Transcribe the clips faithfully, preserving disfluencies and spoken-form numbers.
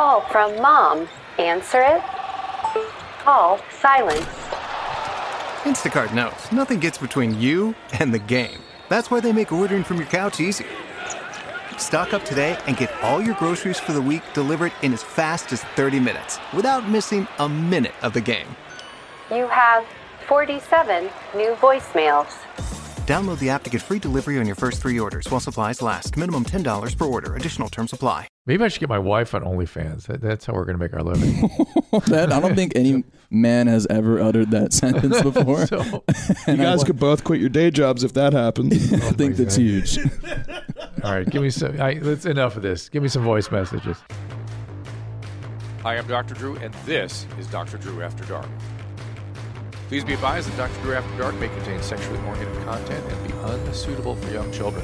call from Mom. Answer it. Call silence. Instacart knows nothing gets between you and the game. That's why they make ordering from your couch easy. Stock up today and get all your groceries for the week delivered in as fast as thirty minutes without missing a minute of the game. You have forty-seven new voicemails. Download the app to get free delivery on your first three orders while supplies last. Minimum ten dollars per order. Additional terms apply. Maybe I should get my wife on OnlyFans. That, that's how we're going to make our living. that, I don't think any man has ever uttered that sentence before. So, you guys I, could both quit your day jobs if that happens. I oh think that's God. huge. All right, give me some. I, that's enough of this. Give me some voice messages. Hi, I'm Doctor Drew, and this is Doctor Drew After Dark. Please be advised that Doctor Drew After Dark may contain sexually oriented content and be unsuitable for young children.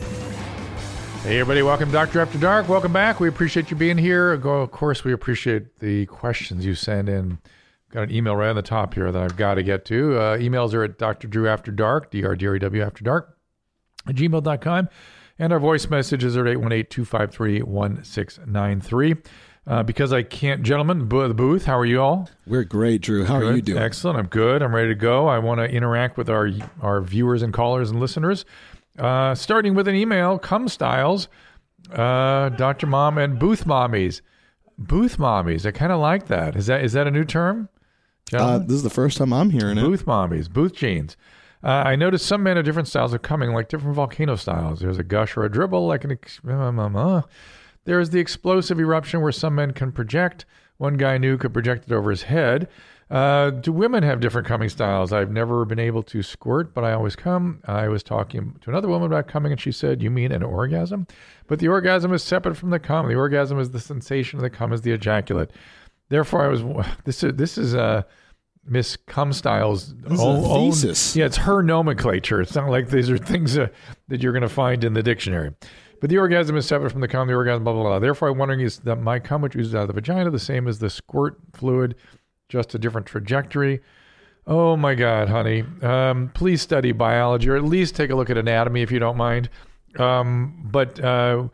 Hey, everybody. Welcome to Doctor After Dark. Welcome back. We appreciate you being here. Of course, we appreciate the questions you send in. Got an email right on the top here that I've got to get to. Uh, emails are at Doctor Drew After Dark, D R D R E W After Dark, at gmail dot com. And our voice messages are at eight one eight, two five three, one six nine three. Uh, because I can't, gentlemen, the booth, how are you all? We're great, Drew. How good. are you doing? Excellent. I'm good. I'm ready to go. I want to interact with our our viewers and callers and listeners. Uh, starting with an email, Cum Styles, uh, Doctor Mom and Booth Mommies. Booth Mommies. I kind of like that. Is that is that a new term? Uh, this is the first time I'm hearing Booth it. Booth Mommies. Booth jeans. Uh, I noticed some men of different styles are coming, like different volcano styles. There's a gush or a dribble, like an... Ex- uh, There is the explosive eruption where some men can project. One guy I knew could project it over his head. Uh, do women have different coming styles? I've never been able to squirt, but I always come. I was talking to another woman about coming, and she said, you mean an orgasm? But the orgasm is separate from the cum. The orgasm is the sensation of the cum is the ejaculate. Therefore, I was, this is, this is uh, Miss Cum Styles' this own, is a thesis. Own, yeah, it's her nomenclature. It's not like these are things uh, that you're going to find in the dictionary. But the orgasm is separate from the cum, the orgasm, blah, blah, blah. Therefore, I'm wondering, is that my cum, which oozes out of the vagina, the same as the squirt fluid, just a different trajectory? Oh, my God, honey. Um, please study biology, or at least take a look at anatomy, if you don't mind. Um, but uh,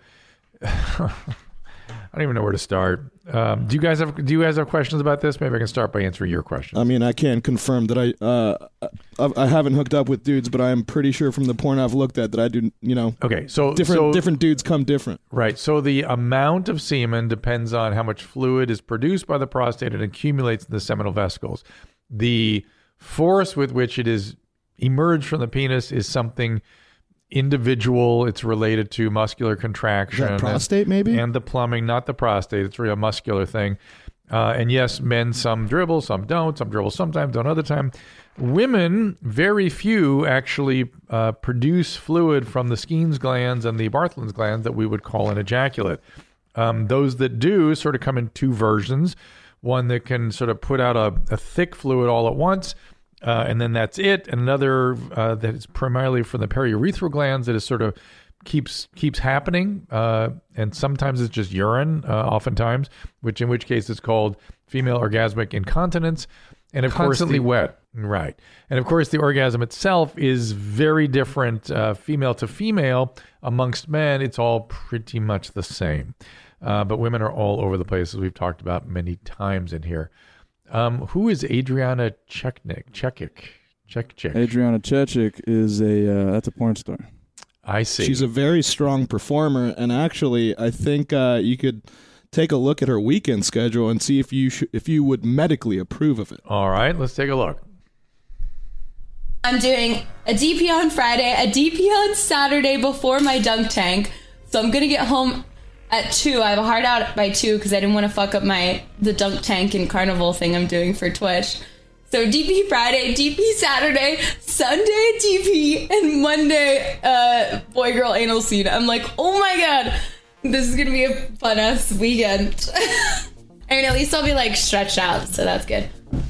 I don't even know where to start. Um, do you guys have Do you guys have questions about this? Maybe I can start by answering your questions. I mean, I can confirm that I uh, I, I haven't hooked up with dudes, but I am pretty sure from the porn I've looked at that I do. You know, okay, so different so, different dudes come different. Right. So the amount of semen depends on how much fluid is produced by the prostate and accumulates in the seminal vesicles. The force with which it is emerged from the penis is something individual. It's related to muscular contraction. Is that prostate, and, maybe? And the plumbing, not the prostate. It's really a muscular thing. Uh, and yes, men, some dribble, some don't. Some dribble sometimes, don't other time. Women, very few actually uh, produce fluid from the Skene's glands and the Bartholin's glands that we would call an ejaculate. Um, those that do sort of come in two versions. One that can sort of put out a, a thick fluid all at once, Uh, and then that's it. And another uh, that is primarily from the periurethral glands that is sort of keeps keeps happening. Uh, and sometimes it's just urine, uh, oftentimes, which in which case it's called female orgasmic incontinence. And of Constantly course, the, wet. Right. And of course, the orgasm itself is very different uh, female to female. Amongst men, it's all pretty much the same. Uh, but women are all over the place, as we've talked about many times in here. Um, who is Adriana Chechik? Chechik. Chechik. Adriana Chechik is a uh, that's a porn star. I see. She's a very strong performer, and actually, I think uh, you could take a look at her weekend schedule and see if you sh- if you would medically approve of it. All right, let's take a look. I'm doing a D P on Friday, a D P on Saturday before my dunk tank, so I'm gonna get home at two. I have a hard out by two because I didn't want to fuck up my the dunk tank and carnival thing I'm doing for Twitch. So D P Friday, D P Saturday, Sunday D P, and Monday uh, boy girl anal scene. I'm like, oh my god, this is gonna be a fun ass weekend. I mean, at least I'll be like stretched out, so that's good.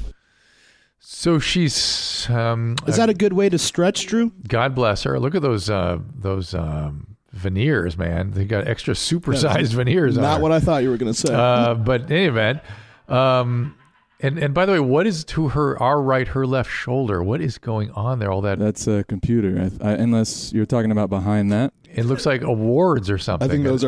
So she's um, is that a good way to stretch, Drew? God bless her. Look at those uh, those. Um, veneers, man. They got extra supersized yeah, veneers on Not her. what I thought you were going to say. Uh, but in any event, um, and, and by the way, what is to her, our right, her left shoulder? What is going on there? All that. That's a computer, I, I, unless you're talking about behind that. It looks like awards or something. I think those are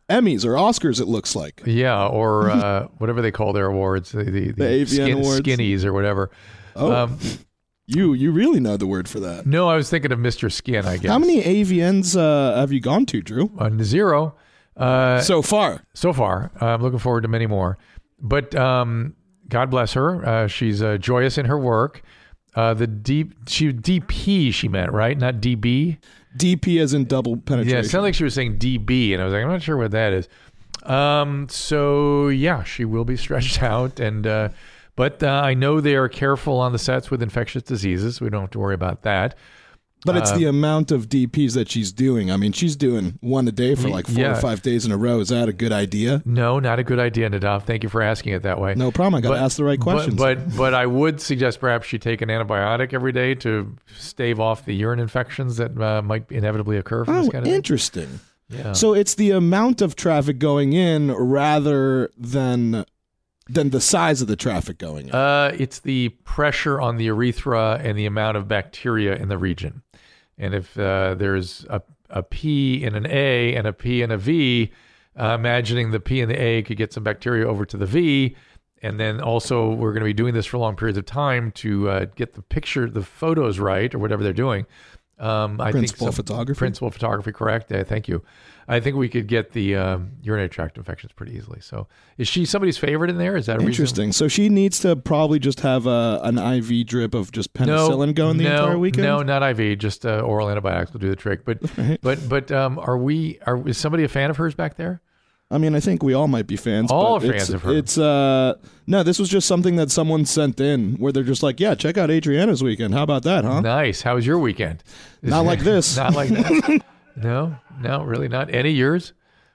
Emmys or Oscars, it looks like. Yeah, or uh, whatever they call their awards, the, the, the, A V N skin, awards. skinnies or whatever. Oh, Um, you you really know the word for that. no, I was thinking of Mister Skin, I guess. How many A V Ns uh, have you gone to, Drew? On zero. Uh, So far. so far. I'm looking forward to many more. But um, God bless her. Uh, she's uh, joyous in her work. Uh, the D, she D P she meant, right? Not D B? D P as in double penetration. Yeah, it sounded like she was saying D B, and I was like, I'm not sure what that is. Um, so, yeah, she will be stretched out. and uh, But uh, I know they are careful on the sets with infectious diseases. We don't have to worry about that. But it's Uh, the amount of D Ps that she's doing. I mean, she's doing one a day for like four Yeah. or five days in a row. Is that a good idea? No, not a good idea, Nadav. Thank you for asking it that way. No problem. I got to But- ask the right but- questions. But, but I would suggest perhaps she take an antibiotic every day to stave off the urine infections that uh, might inevitably occur from oh, this kind of thing. interesting. Yeah. So it's the amount of traffic going in rather than than the size of the traffic going in. Uh, it's the pressure on the urethra and the amount of bacteria in the region. And if uh, there's a, a P and an A and a P and a V, uh, imagining the P and the A could get some bacteria over to the V. And then also we're going to be doing this for long periods of time to uh, get the picture, the photos right, or whatever they're doing. Um, I Principal think some- photography? Principal photography, correct. Uh, thank you. I think we could get the um, urinary tract infections pretty easily. So is she somebody's favorite in there? Is that a reason? Interesting. So she needs to probably just have a an I V drip of just penicillin going the no, entire weekend? No, not I V, just uh, oral antibiotics will do the trick. But Right. but but um, are we? Are is somebody a fan of hers back there? I mean, I think we all might be fans. All but fans it's, of her. It's uh no, this was just something that someone sent in where they're just like, yeah, check out Adriana's weekend. How about that, huh? Nice. How was your weekend? Is Not it- like this. Not like that. No, no, really not. Any yours?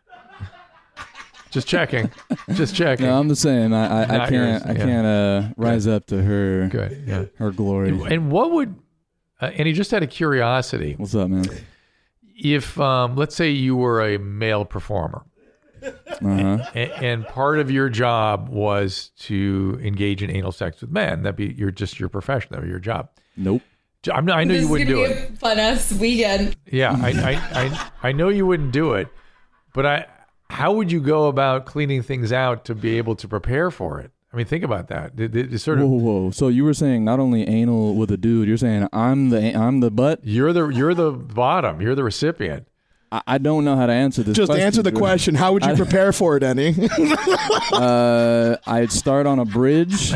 Just checking. Just checking. No, I'm the same. I I, I Not can't yours, I yeah. can't uh, rise up to her Good. Yeah. her glory. And what would? Uh, and he just out of curiosity, What's up, man? if um, let's say you were a male performer. Uh-huh. And, and part of your job was to engage in anal sex with men. That'd be your just your profession, that would be your job. Nope. I'm not, I know this you is wouldn't gonna do be it. a fun ass weekend. Yeah, I, I, I, I know you wouldn't do it, but I, how would you go about cleaning things out to be able to prepare for it? I mean, think about that. It, it, it's sort Whoa, of whoa. So you were saying not only anal with a dude, you're saying I'm the I'm the butt. you're the you're the bottom. You're the recipient. I, I don't know how to answer this. Just question, answer the Drew. question. How would you I- prepare for it, Annie? Uh, I'd start on a bridge.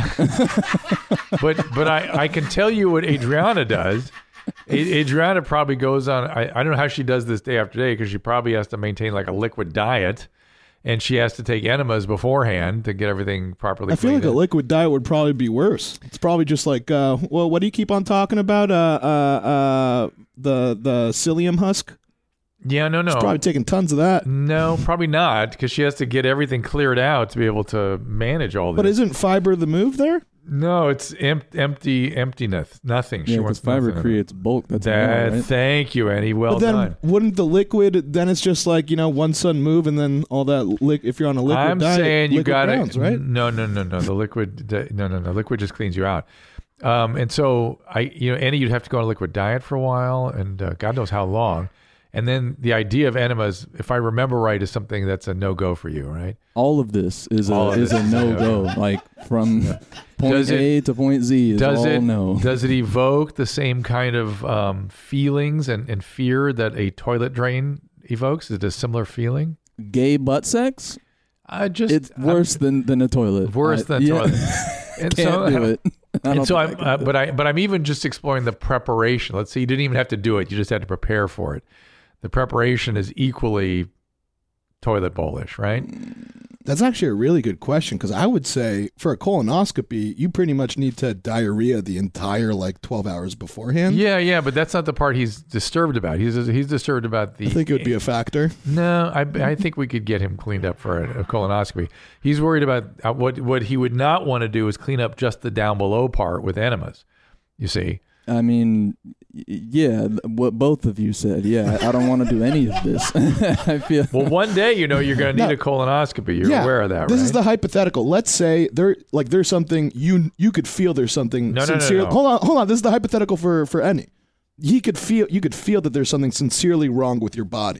But but I, I can tell you what Adriana does. A- Adriana probably goes on. I, I don't know how she does this day after day because she probably has to maintain like a liquid diet, and she has to take enemas beforehand to get everything properly. I feel like cleaned a up. liquid diet would probably be worse. It's probably just like, uh, well, what do you keep on talking about? Uh, uh, uh, the the psyllium husk. Yeah, no, no, She's probably taking tons of that. no, probably not because she has to get everything cleared out to be able to manage all this. But isn't fiber the move there? No, it's em- empty, emptiness, nothing. She Yeah, wants because fiber nothing in it. creates bulk. That's That, more, right? Thank you, Annie. Well but then done. wouldn't the liquid? Then it's just like, you know, one sudden move, and then all that. Li- if you're on a liquid I'm diet, saying you liquid got browns, it right? No, no, no, no. The liquid, the, no, no, no. Liquid just cleans you out. Um, and so I, you know, Annie, you'd have to go on a liquid diet for a while, and uh, God knows how long. And then the idea of enemas, if I remember right, is something that's a no go for you, right? All of this is a All of is this a is a no go. no-go. Like from point Does it- A to point Z is Does all it no. does it evoke the same kind of um, feelings and, and fear that a toilet drain evokes? Is it a similar feeling? Gay butt sex? I just It's I'm- worse than than a toilet. worse I- than yeah. toilet. And Can't so, do it. I And don't so think I'm, I uh, can do but I, but I'm even just exploring the preparation. Let's say you didn't even have to do it; you just had to prepare for it. The preparation is equally toilet bowl-ish, right? That's actually a really good question because I would say for a colonoscopy, you pretty much need to diarrhea the entire like twelve hours beforehand. Yeah, yeah, but that's not the part he's disturbed about. He's he's disturbed about the. I think it would be a factor. No, I, I think we could get him cleaned up for a, a colonoscopy. He's worried about uh, what what he would not want to do is clean up just the down below part with enemas. You see. I mean, y- yeah, th- what both of you said. Yeah, I don't want to do any of this. I feel. Well, one day you know you're going to need No. a colonoscopy. You're yeah, aware of that, This right? is the hypothetical. Let's say there, like, there's something you you could feel there's something No, no, no, sincere. no. Hold on, hold on. This is the hypothetical for for any. He could feel you could feel that there's something sincerely wrong with your body.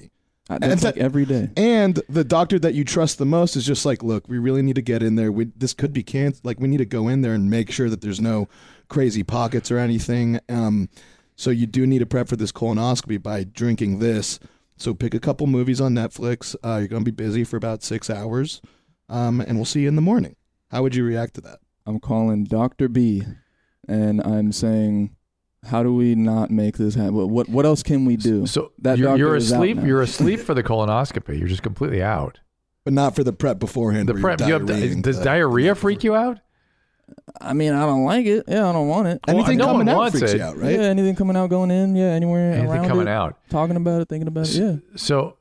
I, that's that- like every day. And the doctor that you trust the most is just like, look, we really need to get in there. We, this could be cancer. Like, we need to go in there and make sure that there's no crazy pockets or anything. Um, so you do need to prep for this colonoscopy by drinking this. So pick a couple movies on Netflix. Uh, you're going to be busy for about six hours, um, and we'll see you in the morning. How would you react to that? I'm calling Doctor B, and I'm saying, how do we not make this happen? What what else can we do? So that you're, doctor you're is out asleep. now. You're asleep for the colonoscopy. You're just completely out. But not for the prep beforehand. The where prep. you're You have, diarrheaing does the- diarrhea freak you out? I mean, I don't like it. Yeah, I don't want it. Anything no coming one out wants freaks it. you out, right? Yeah, anything coming out, going in. Yeah, anywhere Anything around coming it, out. talking about it, thinking about it. Yeah, So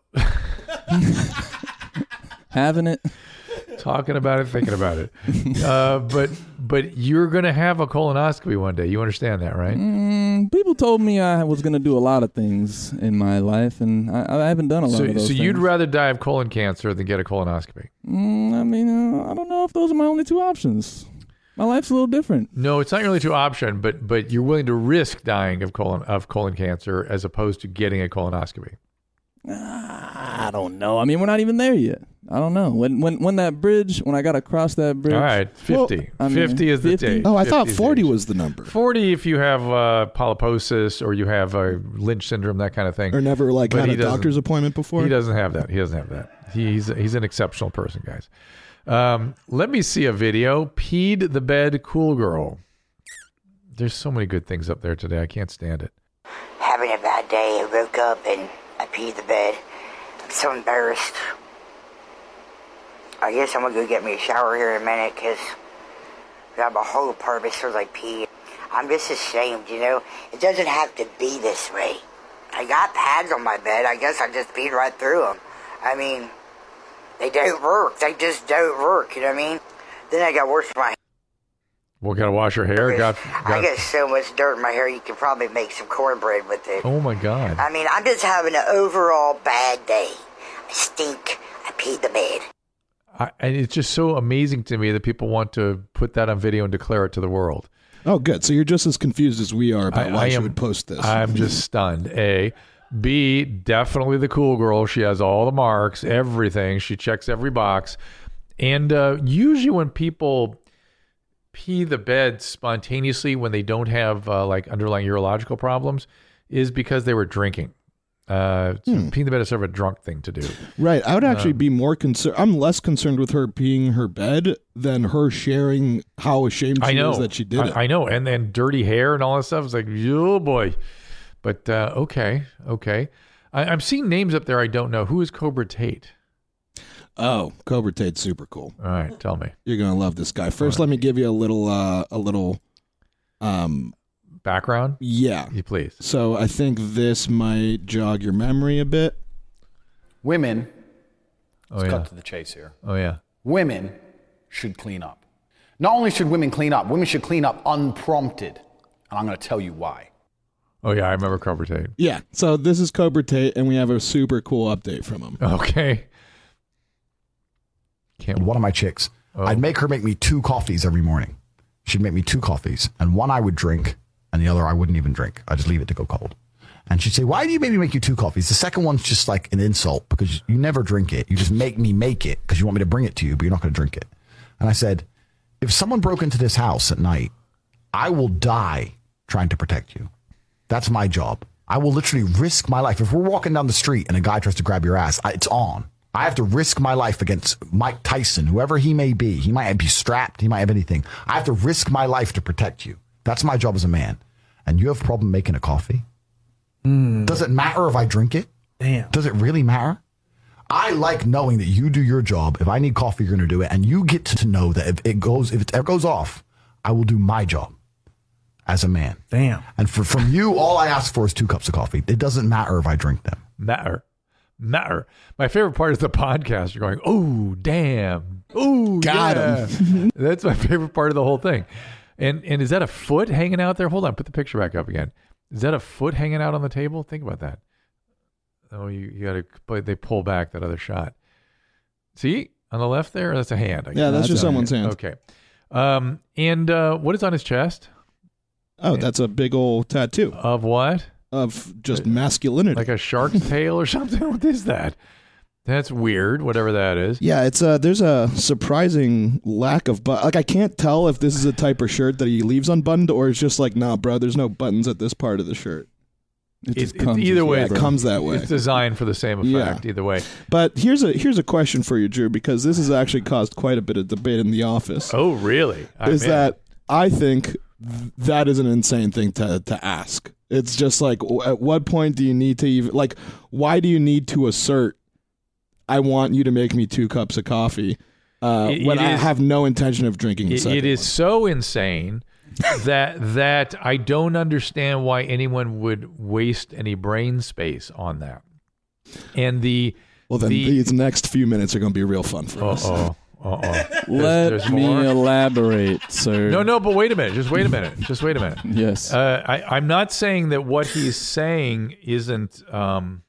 having it. talking about it, thinking about it. Uh, but but you're gonna have a colonoscopy one day. You understand that, right? Mm, people told me I was going to do a lot of things in my life, and I, I haven't done a lot So, of those so you'd things. rather die of colon cancer than get a colonoscopy? Mm, I mean, uh, I don't know if those are my only two options. My life's a little different. No, it's not your only two option, but but you're willing to risk dying of colon of colon cancer as opposed to getting a colonoscopy. I don't know. I mean, we're not even there yet. I don't know. When when when that bridge, when I got to cross that bridge. All right, fifty. Well, I mean, fifty is the fifty? date. Oh, I thought fifty is the forty age. was the number. forty if you have uh, polyposis or you have uh, Lynch syndrome, that kind of thing. Or never like But had he a doesn't- doctor's appointment before? He doesn't have that. He doesn't have that. He's he's an exceptional person, guys. Um, let me see a video. Peed the bed, cool girl. There's so many good things up there today. I can't stand it. Having a bad day. I woke up and I peed the bed. I'm so embarrassed. I guess I'm gonna go get me a shower here in a minute because my whole apartment smells like pee. I'm just ashamed, you know? It doesn't have to be this way. I got pads on my bed. I guess I just peed right through them. I mean, they don't work. They just don't work, you know what I mean? Then I got worse with my Well, gotta wash your hair. Got, I got, got so much dirt in my hair, you could probably make some cornbread with it. oh my God. I mean, I'm just having an overall bad day. I stink. I peed the bed. I, and it's just so amazing to me that people want to put that on video and declare it to the world. Oh, good. So you're just as confused as we are about I- why I she am- would post this. I'm just stunned. A. B, definitely the cool girl. She has all the marks, everything. She checks every box. And uh, usually when people pee the bed spontaneously when they don't have uh, like underlying urological problems is because they were drinking. Uh, so Hmm. peeing the bed is sort of a drunk thing to do. Right. I would actually Um, be more concerned. I'm less concerned with her peeing her bed than her sharing how ashamed she I know is that she did it. I, I know. And then dirty hair and all that stuff. It's like, oh boy. But uh, okay, okay. I, I'm seeing names up there I don't know. Who is Cobra Tate? Oh, Cobra Tate's super cool. All right, tell me. You're gonna love this guy. First, let me give you a little, uh, a little, um, Background? yeah. You please. So I think this might jog your memory a bit. Women, Oh let's yeah. cut to the chase here. Oh yeah. Women should clean up. Not only should women clean up, women should clean up unprompted. And I'm going to tell you why. Oh yeah, I remember Cobra Tate. Yeah. So this is Cobra Tate, and we have a super cool update from him. Okay. Can't. One of my chicks, Oh. I'd make her make me two coffees every morning. She'd make me two coffees, and one I would drink, and the other I wouldn't even drink. I'd just leave it to go cold. And she'd say, why do you make me make you two coffees? The second one's just like an insult because you never drink it. You just make me make it because you want me to bring it to you, but you're not going to drink it. And I said, if someone broke into this house at night, I will die trying to protect you. That's my job. I will literally risk my life. If we're walking down the street and a guy tries to grab your ass, I, it's on. I have to risk my life against Mike Tyson, whoever he may be. He might be strapped. He might have anything. I have to risk my life to protect you. That's my job as a man. And you have a problem making a coffee? Mm. Does it matter if I drink it? Damn. Does it really matter? I like knowing that you do your job. If I need coffee, you're going to do it. And you get to know that if it goes, if it ever goes off, I will do my job as a man. Damn. And for, from you, all I ask for is two cups of coffee. It doesn't matter if I drink them. Matter. Matter. My favorite part is the podcast. You're going, oh, damn. Oh, Got yeah. That's my favorite part of the whole thing. And and is that a foot hanging out there? Hold on. Put the picture back up again. Is that a foot hanging out on the table? Think about that. Oh, you, you got to, but they pull back that other shot. See? On the left there? That's a hand. I Yeah, guess. that's just a someone's hand. Okay. Um, and uh, what is on his chest? Oh, that's a big old tattoo. Of what? of just masculinity. Like a shark's tail or something? What is that? That's weird, whatever that is. Yeah, it's uh there's a surprising lack of but like I can't tell if this is a type of shirt that he leaves unbuttoned or it's just like, nah, bro, there's no buttons at this part of the shirt. It just It- comes either with way, Yeah, it, it bro. comes that way. It's designed for the same effect, Yeah. either way. But here's a here's a question for you, Drew, because this has actually caused quite a bit of debate in the office. Oh, really? I'm is in. that I think th- that is an insane thing to to ask. It's just like, w- at what point do you need to even like? Why do you need to assert? I want you to make me two cups of coffee uh, It- when it I is- have no intention of drinking the It, second it is one. so insane that that I don't understand why anyone would waste any brain space on that. And the Well, then the, these next few minutes are going to be real fun for uh us. oh, uh oh. Let there's me more? elaborate, sir. No, no, but wait a minute. Just wait a minute. Just wait a minute. Yes. Uh, I, I'm not saying that what he's saying isn't um,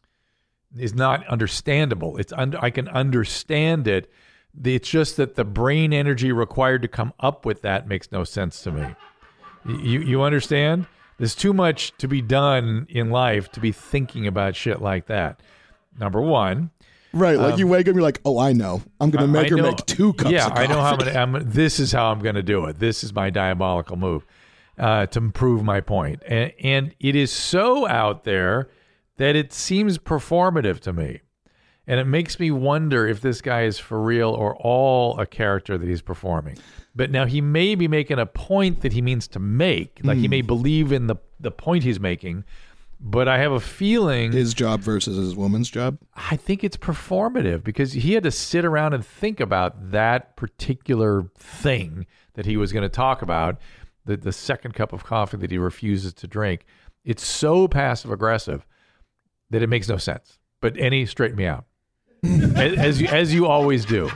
is not understandable. It's un- I can understand it. It's just that the brain energy required to come up with that makes no sense to me. You you understand? There's too much to be done in life to be thinking about shit like that. Number one. Right, like Um, you wake up, you're like, oh, I know. I'm going to make I her know- make two cups Yeah, of coffee. I know how many. I'm, this is how I'm going to do it. This is my diabolical move uh, to prove my point. And, and it is so out there that it seems performative to me. And it makes me wonder if this guy is for real or all a character that he's performing. But now he may be making a point that he means to make. Like he may believe in the, the point he's making. But I have a feeling His job versus his woman's job. I think it's performative because he had to sit around and think about that particular thing that he was going to talk about, the, the second cup of coffee that he refuses to drink. It's so passive aggressive that it makes no sense. But any, straighten me out. as, as, you, as you always do.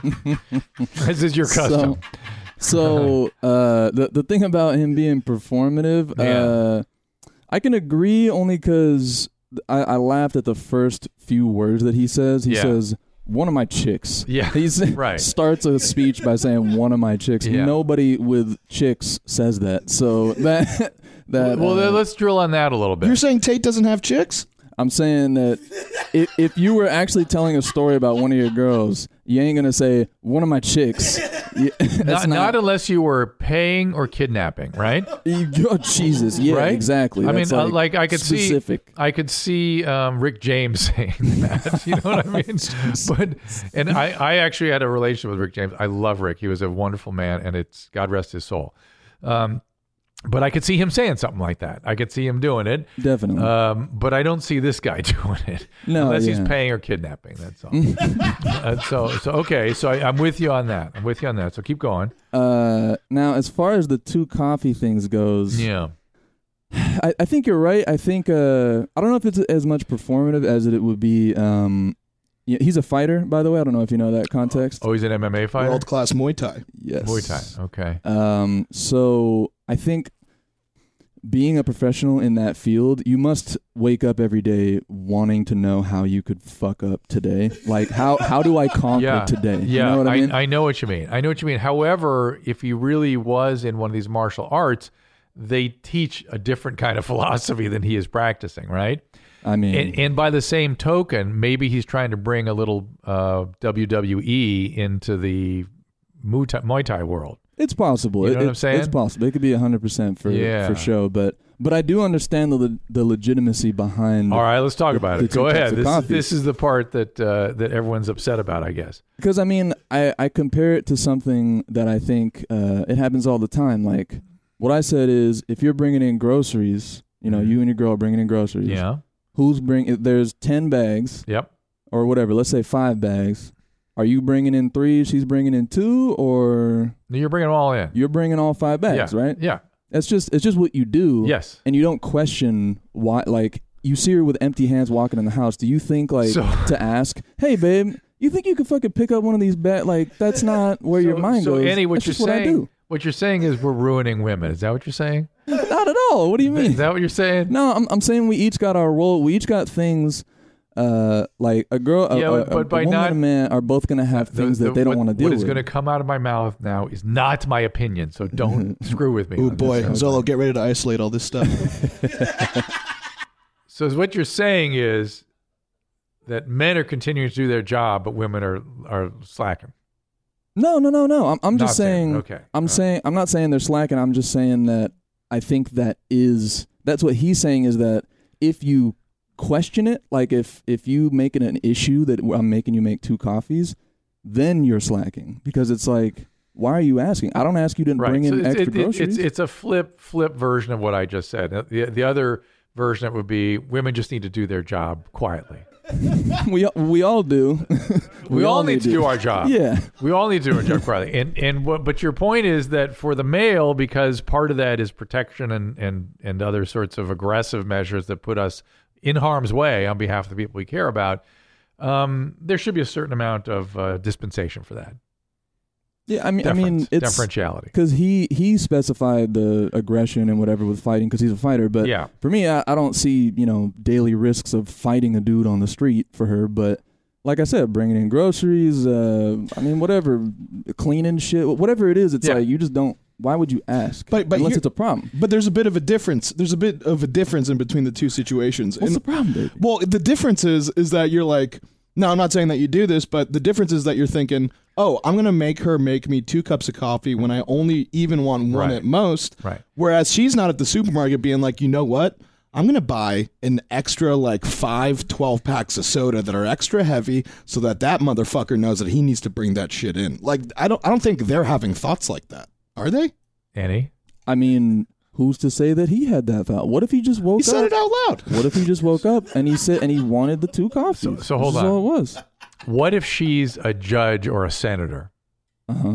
As is your custom. So, so uh, the the thing about him being performative, Yeah. uh, I can agree only because I, I laughed at the first few words that he says. He Yeah. says, "One of my chicks." Yeah, He's right. starts a speech by saying "one of my chicks." Yeah. Nobody with chicks says that. So that that. Well, uh, then let's drill on that a little bit. You're saying Tate doesn't have chicks? I'm saying that if, if you were actually telling a story about one of your girls, you ain't gonna say one of my chicks. Yeah, that's not, not, not unless you were paying or kidnapping, right? Oh, Jesus, yeah, Right? exactly. I mean, That's uh, like I could specific. see, I could see um, Rick James saying that. You know what I mean? But and I, I actually had a relationship with Rick James. I love Rick. He was a wonderful man, and it's God rest his soul. Um, but I could see him saying something like that. I could see him doing it. Definitely. Um, but I don't see this guy doing it No, unless he's yeah. paying or kidnapping. That's all. uh, so, so okay. So I, I'm with you on that. I'm with you on that. So keep going. Uh, now, as far as the two coffee things goes, Yeah. I, I think you're right. I think uh, I don't know if it's as much performative as it would be. Um, yeah, he's a fighter, by the way. I don't know if you know that context. Oh, he's an M M A fighter. World class Muay Thai. Yes, Muay Thai. Okay. Um, so I think being a professional in that field, you must wake up every day wanting to know how you could fuck up today. Like how how do I conquer Yeah. today? Yeah, You know what I mean? I know what you mean. I know what you mean. However, if he really was in one of these martial arts, they teach a different kind of philosophy than he is practicing, right? I mean, And, and by the same token, maybe he's trying to bring a little uh, W W E into the Muay Thai, Muay Thai world. it's possible. You know It- what I'm it's- saying? It's possible. It could be one hundred percent for Yeah. for show, but but I do understand the le- the legitimacy behind. All right, let's talk about the it. two Go cups ahead. of This, coffee. this is the part that uh, that everyone's upset about, I guess. Because I mean, I, I compare it to something that I think uh, it happens all the time. Like what I said is, if you're bringing in groceries, you know, Mhm. you and your girl are bringing in groceries. Yeah. Who's bring? If there's ten bags Yep. or whatever. Let's say five bags. Are you bringing in three? She's bringing in two, or You're bringing them all in. you're bringing all five bags, yeah. right? Yeah. That's just it's just what you do. Yes. And you don't question why. Like you see her with empty hands walking in the house. Do you think like So- to ask, "Hey, babe, you think you could fucking pick up one of these bags?" Like that's not where your So- mind so goes. Annie, what That's you're just what I saying? do. What you're saying is we're ruining women. Is that what you're saying? Not at all. What do you mean? Is that what you're saying? No, I'm I'm saying we each got our role. We each got things. Uh, like a girl, a, Yeah, a, but- but a by woman not- and a man are both gonna have The- things the- that they don't what- want to deal What is with. going to come out of my mouth now is not my opinion. So don't screw with me. Oh on boy, this. Zolo, get ready to isolate all this stuff. So what you're saying is that men are continuing to do their job, but women are are slacking. No, no, no, no. I'm, I'm Not just saying. saying, okay. I'm All saying. I'm not saying they're slacking. I'm just saying that I think that is. That's what he's saying is that if you question it, like if if you make it an issue that I'm making you make two coffees, then you're slacking because it's like, why are you asking? I don't ask you to Right. bring So in it's, extra it, it, groceries. it's it's a flip flip version of what I just said. The the other version of it would be women just need to do their job quietly. we we all do. We, we all need to do our job. Yeah. We all need to do our job quietly. And and what but your point is that for the male, because part of that is protection and and and other sorts of aggressive measures that put us in harm's way on behalf of the people we care about, um, there should be a certain amount of uh, dispensation for that. Yeah, I mean, Deference, I mean, it's differentiality. because he he specified the aggression and whatever with fighting because he's a fighter. But Yeah. for me, I, I don't see you know daily risks of fighting a dude on the street for her. But like I said, bringing in groceries, uh, I mean, whatever, cleaning shit, whatever it is, it's Yeah. like you just don't. Why would you ask? But, but unless here- it's a problem. But there's a bit of a difference. There's a bit of a difference in between the two situations. What's And- the problem, baby? Well, the difference is is that you're like, no, I'm not saying that you do this, but the difference is that you're thinking, oh, I'm gonna make her make me two cups of coffee when I only even want one Right. at most. Right. Whereas she's not at the supermarket being like, you know what? I'm gonna buy an extra like five twelve packs of soda that are extra heavy so that that motherfucker knows that he needs to bring that shit in. Like, I don't I don't think they're having thoughts like that. Are they? Annie? I mean, who's to say that he had that thought? What if he just woke He up? said it out loud. What if he just woke up and he said and he wanted the two coffees? So, so hold This on. is all it was. What if she's a judge or a senator? Uh huh.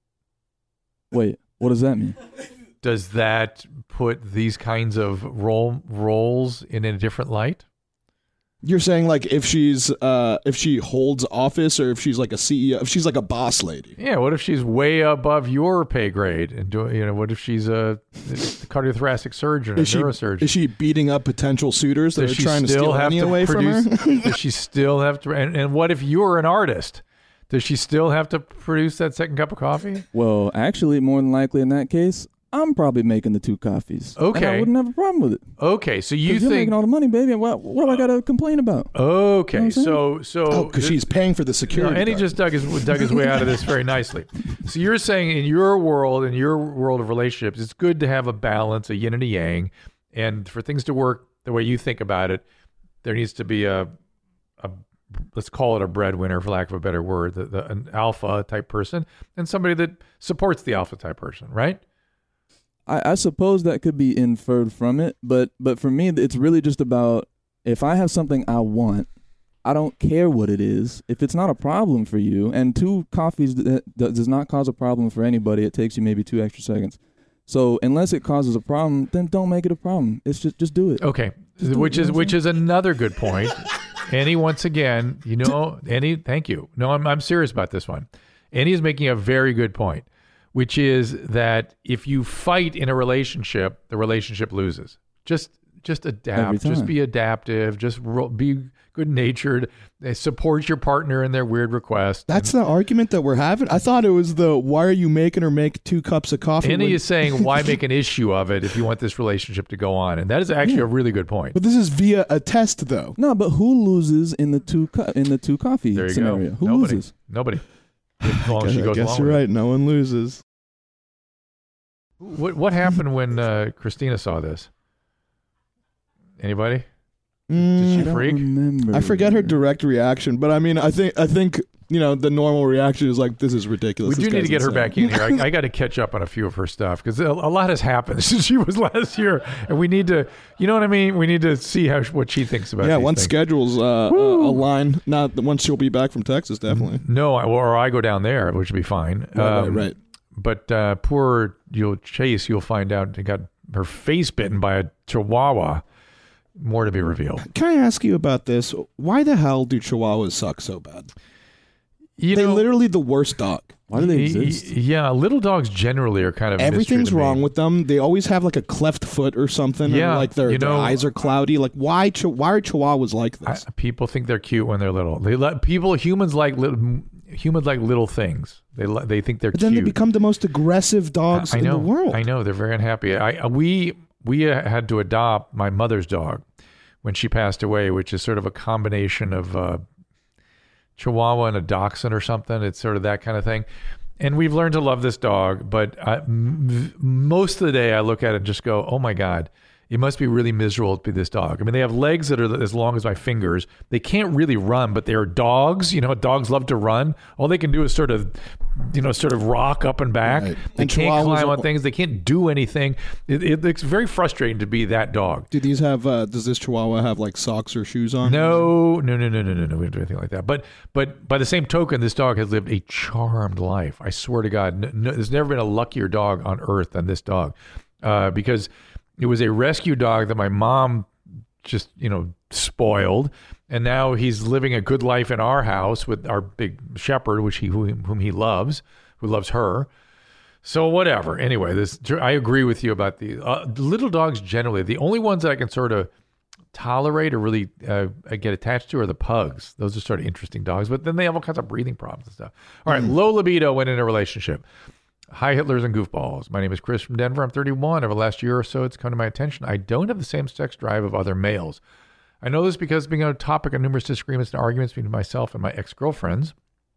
Wait, what does that mean? Does that put these kinds of role roles in a different light? You're saying like if she's uh if she holds office or if she's like a C E O, if she's like a boss lady. Yeah. What if she's way above your pay grade and do you know? What if she's a cardiothoracic surgeon, Is a she neurosurgeon? is she beating up potential suitors that Does are she trying to still steal have money to away produce, from her? Does she still have to? And, and what if you're an artist? Does she still have to produce that second cup of coffee? Well, actually, more than likely in that case, I'm probably making the two coffees. And Okay. I wouldn't have a problem with it. Okay, so you 'Cause you're think? making all the money, baby. What, what do I got to complain about? Okay, You know what I'm so so Oh, because she's paying for the No, security. and he guard. just dug his dug his way out of this very nicely. So you're saying in your world, in your world of relationships, it's good to have a balance, a yin and a yang, and for things to work the way you think about it, there needs to be a, a let's call it a breadwinner, for lack of a better word, the, the, an alpha type person, and somebody that supports the alpha type person, right? I, I suppose that could be inferred from it, but but for me, it's really just about if I have something I want, I don't care what it is. If it's not a problem for you, and two coffees that, that does not cause a problem for anybody, it takes you maybe two extra seconds. So unless it causes a problem, then don't make it a problem. It's just just do it. Okay, Just do which it, you is know what which I'm is another good point. Annie, once again, you know, Annie, thank you. No, I'm I'm serious about this one. Annie is making a very good point, which is that if you fight in a relationship, the relationship loses. Just just Every adapt. time. Just be adaptive. Just ro- be good natured. Support your partner in their weird requests. That's the argument that we're having. I thought it was the why are you making her make two cups of coffee? Annie when- is saying, why make an issue of it if you want this relationship to go on? And that is actually a really good point. But this is via a test, though. No, but who loses in the two co- in the two coffee There you scenario? go. Who Nobody. loses? Nobody. As long as she I goes guess along you're with it. right. No one loses. What what happened when uh, Christina saw this? Anybody? Did Mm, she I don't freak? remember. I forget her direct reaction, but I mean, I think I think you know the normal reaction is like, "This is ridiculous." We This do need to guy's get her insane." back in here. I, I got to catch up on a few of her stuff because a, a lot has happened since she was last year, and we need to, you know what I mean? We need to see how what she thinks about. Yeah, these once things. schedules uh, uh, align, not once she'll be back from Texas, definitely. No, I- or I go down there, which would be fine. Right, right, Um, right. But uh, poor you'll Chase, you'll find out they got her face bitten by a chihuahua. More to be revealed. Can I ask you about this? Why the hell do Chihuahuas suck so bad? You They're know, literally the worst dog. Why do they y- exist? y- Yeah, little dogs generally are kind of a mystery Everything's to me. wrong with them. They always have like a cleft foot or something. Yeah, or like their, you their know- eyes are cloudy. Like why? Chi- why are Chihuahuas like I, this? people think they're cute when they're little. They let people humans like little humans like little things. They li- they think they're but then cute. they become the most aggressive dogs I in know. the world. I know they're very unhappy. I we we uh, had to adopt my mother's dog when she passed away, which is sort of a combination of uh, Chihuahua and a Dachshund or something. It's sort of that kind of thing. And we've learned to love this dog, but I, m- most of the day I look at it and just go, oh my God, it must be really miserable to be this dog. I mean, they have legs that are as long as my fingers. They can't really run, but they're dogs. You know, dogs love to run. All they can do is sort of, you know, sort of rock up and back. Right. They And can't Chihuahuas climb on are- things. They can't do anything. It, it, it's very frustrating to be that dog. Do these have? Uh, does this Chihuahua have like socks or shoes on? No, no, no, no, no, no, no. We don't do anything like that. But, but by the same token, this dog has lived a charmed life. I swear to God, no, no, there's never been a luckier dog on earth than this dog, uh, because it was a rescue dog that my mom just, you know, spoiled, and now he's living a good life in our house with our big shepherd, which he whom, whom he loves, who loves her. So whatever. Anyway, this I agree with you about the uh, little dogs generally. The only ones that I can sort of tolerate or really uh, get attached to are the pugs. Those are sort of interesting dogs, but then they have all kinds of breathing problems and stuff. All right, low libido when in a relationship. Hi, Hitlers and goofballs. My name is Chris from Denver. I'm thirty-one. Over the last year or so, it's come to my attention I don't have the same sex drive of other males. I know this because being a topic of numerous disagreements and arguments between myself and my ex-girlfriends.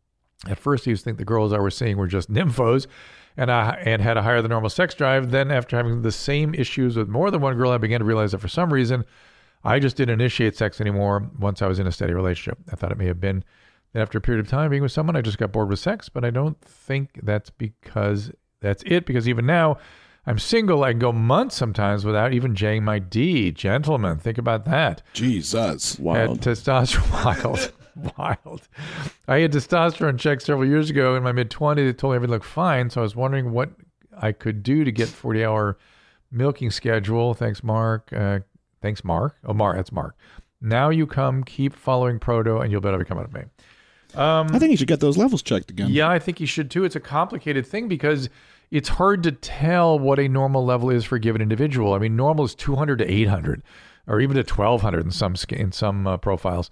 At first, I used to think the girls I was seeing were just nymphos and I, and had a higher than normal sex drive. Then, after having the same issues with more than one girl, I began to realize that for some reason, I just didn't initiate sex anymore once I was in a steady relationship. I thought it may have been that after a period of time being with someone, I just got bored with sex, but I don't think that's because that's it, because even now, I'm single. I can go months sometimes without even Jing my D. Gentlemen, think about that. Jesus. Had Wild. testosterone, wild, wild. I had testosterone checked several years ago in my mid-twenties. They told me everything looked fine, so I was wondering what I could do to get forty-hour milking schedule. Thanks, Mark. Uh, thanks, Mark. Oh, Mark, that's Mark. Now you come, keep following Proto, and you'll better become out of me. Um, I think you should get those levels checked again. Yeah, I think you should too. It's a complicated thing because it's hard to tell what a normal level is for a given individual. I mean, normal is two hundred to eight hundred, or even to twelve hundred in some sca- in some uh, profiles.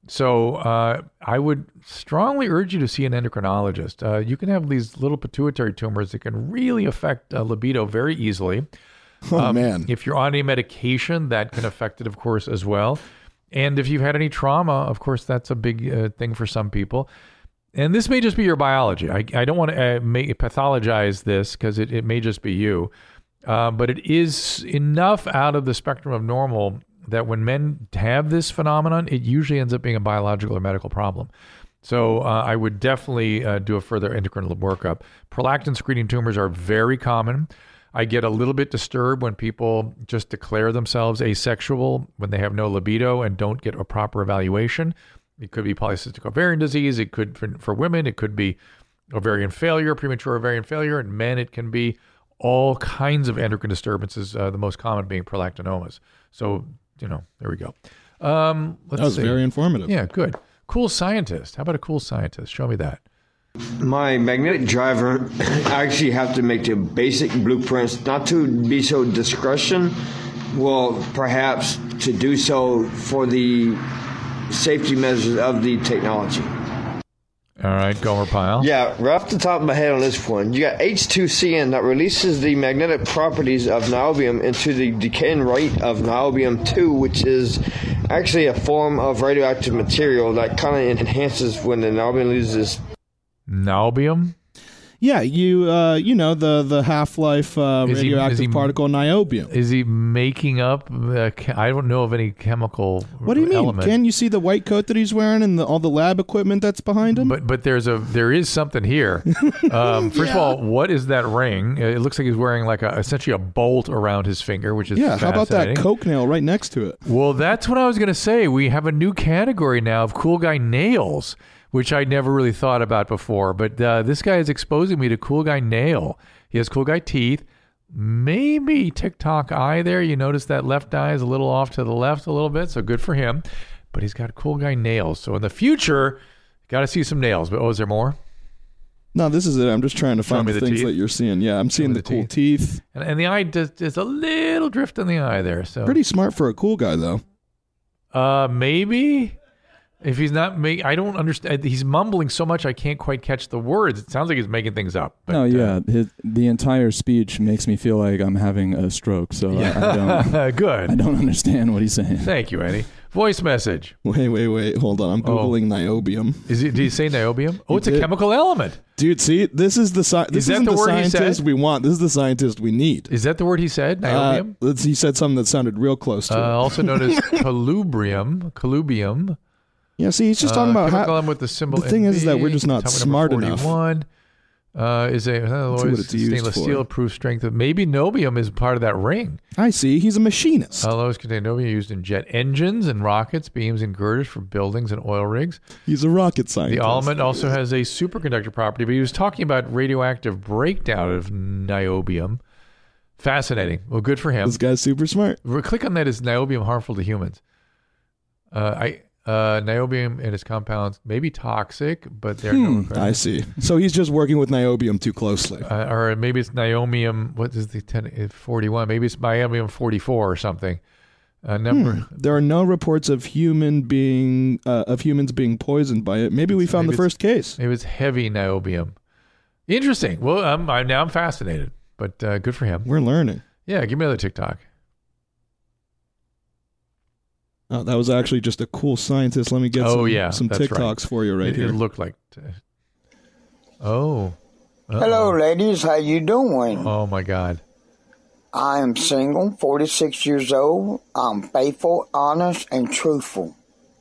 So uh, I would strongly urge you to see an endocrinologist. Uh, you can have these little pituitary tumors that can really affect uh, libido very easily. Oh, Um, man. If you're on a medication, that can affect it, of course, as well. And if you've had any trauma, of course, that's a big uh, thing for some people. And this may just be your biology. I, I don't want to uh, make, pathologize this because it, it may just be you. Uh, but it is enough out of the spectrum of normal that when men have this phenomenon, it usually ends up being a biological or medical problem. So uh, I would definitely uh, do a further endocrine workup. Prolactin secreting tumors are very common. I get a little bit disturbed when people just declare themselves asexual when they have no libido and don't get a proper evaluation. It could be polycystic ovarian disease. It could, for, for women, it could be ovarian failure, premature ovarian failure. And men, it can be all kinds of endocrine disturbances, uh, the most common being prolactinomas. So, you know, there we go. Um, let's That was see. very informative. Yeah, good. Cool scientist. How about a cool scientist? Show me that. My magnetic driver, I actually have to make the basic blueprints, not to be so discretion, well, perhaps to do so for the safety measures of the technology. All right, Gomer Pyle. Yeah, right off the top of my head on this one, you got H two C N that releases the magnetic properties of niobium into the decaying rate of niobium two, which is actually a form of radioactive material that kind of enhances when the niobium loses. Niobium? Yeah, you uh, you know the the half life uh, Is he- radioactive is he- particle niobium. Is he making up? Uh, che- I don't know of any chemical What do you mean? element. Can you see the white coat that he's wearing and the, all the lab equipment that's behind him? But but there's a there is something here. Um, first of all, what is that ring? It looks like he's wearing like a essentially a bolt around his finger, which is yeah, how about that fascinating. coke nail right next to it? Well, that's what I was going to say. We have a new category now of cool guy nails, which I never really thought about before. But uh, this guy is exposing me to cool guy nail. He has cool guy teeth. Maybe TikTok eye there. You notice that left eye is a little off to the left a little bit, so good for him. But he's got cool guy nails. So in the future, got to see some nails. But oh, is there more? No, this is it. I'm just trying to Show find me the the things teeth. that you're seeing. Yeah, I'm seeing me the, the cool teeth. And, and the eye does there's a little drift in the eye there. So Pretty smart for a cool guy, though. Uh, maybe. If he's not making, I don't understand. He's mumbling so much I can't quite catch the words. It sounds like he's making things up. But, no, yeah, uh, his, the entire speech makes me feel like I'm having a stroke. So yeah. I, I don't. Good. I don't understand what he's saying. Thank you, Eddie. Voice message. Wait, wait, wait. Hold on. I'm googling oh. niobium. Is it? Did he say niobium? Oh, He it's did. a chemical element. Dude, see, this is the sci- this Is that isn't the the, word he scientist said? we want. This is the scientist we need. Is that the word he said? Uh, Niobium. let's- he said something that sounded real close to Uh, it. also known as collubrium. Collubium. Yeah, see, he's just Uh, talking about chemical how. element with the symbol. The thing N is, is that B, we're just not atomic smart number enough. forty-one. Uh, is a uh, Let's see what it's used stainless for. steel proof strength of maybe niobium is part of that ring. I see. He's a machinist. Alloys contain niobium used in jet engines and rockets, beams and girders for buildings and oil rigs. He's a rocket scientist. The element also has a superconductor property, but he was talking about radioactive breakdown of niobium. Fascinating. Well, good for him. This guy's super smart. Click on that. Is niobium harmful to humans? Uh, I uh, niobium and its compounds may be toxic, but they're Hmm, no. I see. So he's just working with niobium too closely. Uh, or maybe it's niobium. What is the ten, forty-one? Maybe it's niobium forty-four or something. Uh, number. Hmm. There are no reports of human being uh, of humans being poisoned by it. Maybe we found maybe the first case. It was heavy niobium. Interesting. Well, I'm, I'm now I'm fascinated, but uh, good for him. We're learning. Yeah, give me another TikTok. Oh, that was actually just a cool scientist. Let me get Oh some, yeah, some that's TikToks right. for you right it, here. It looked like. T- oh. Uh-oh. Hello, ladies. How you doing? Oh my God. I am single, forty-six years old. I'm faithful, honest, and truthful.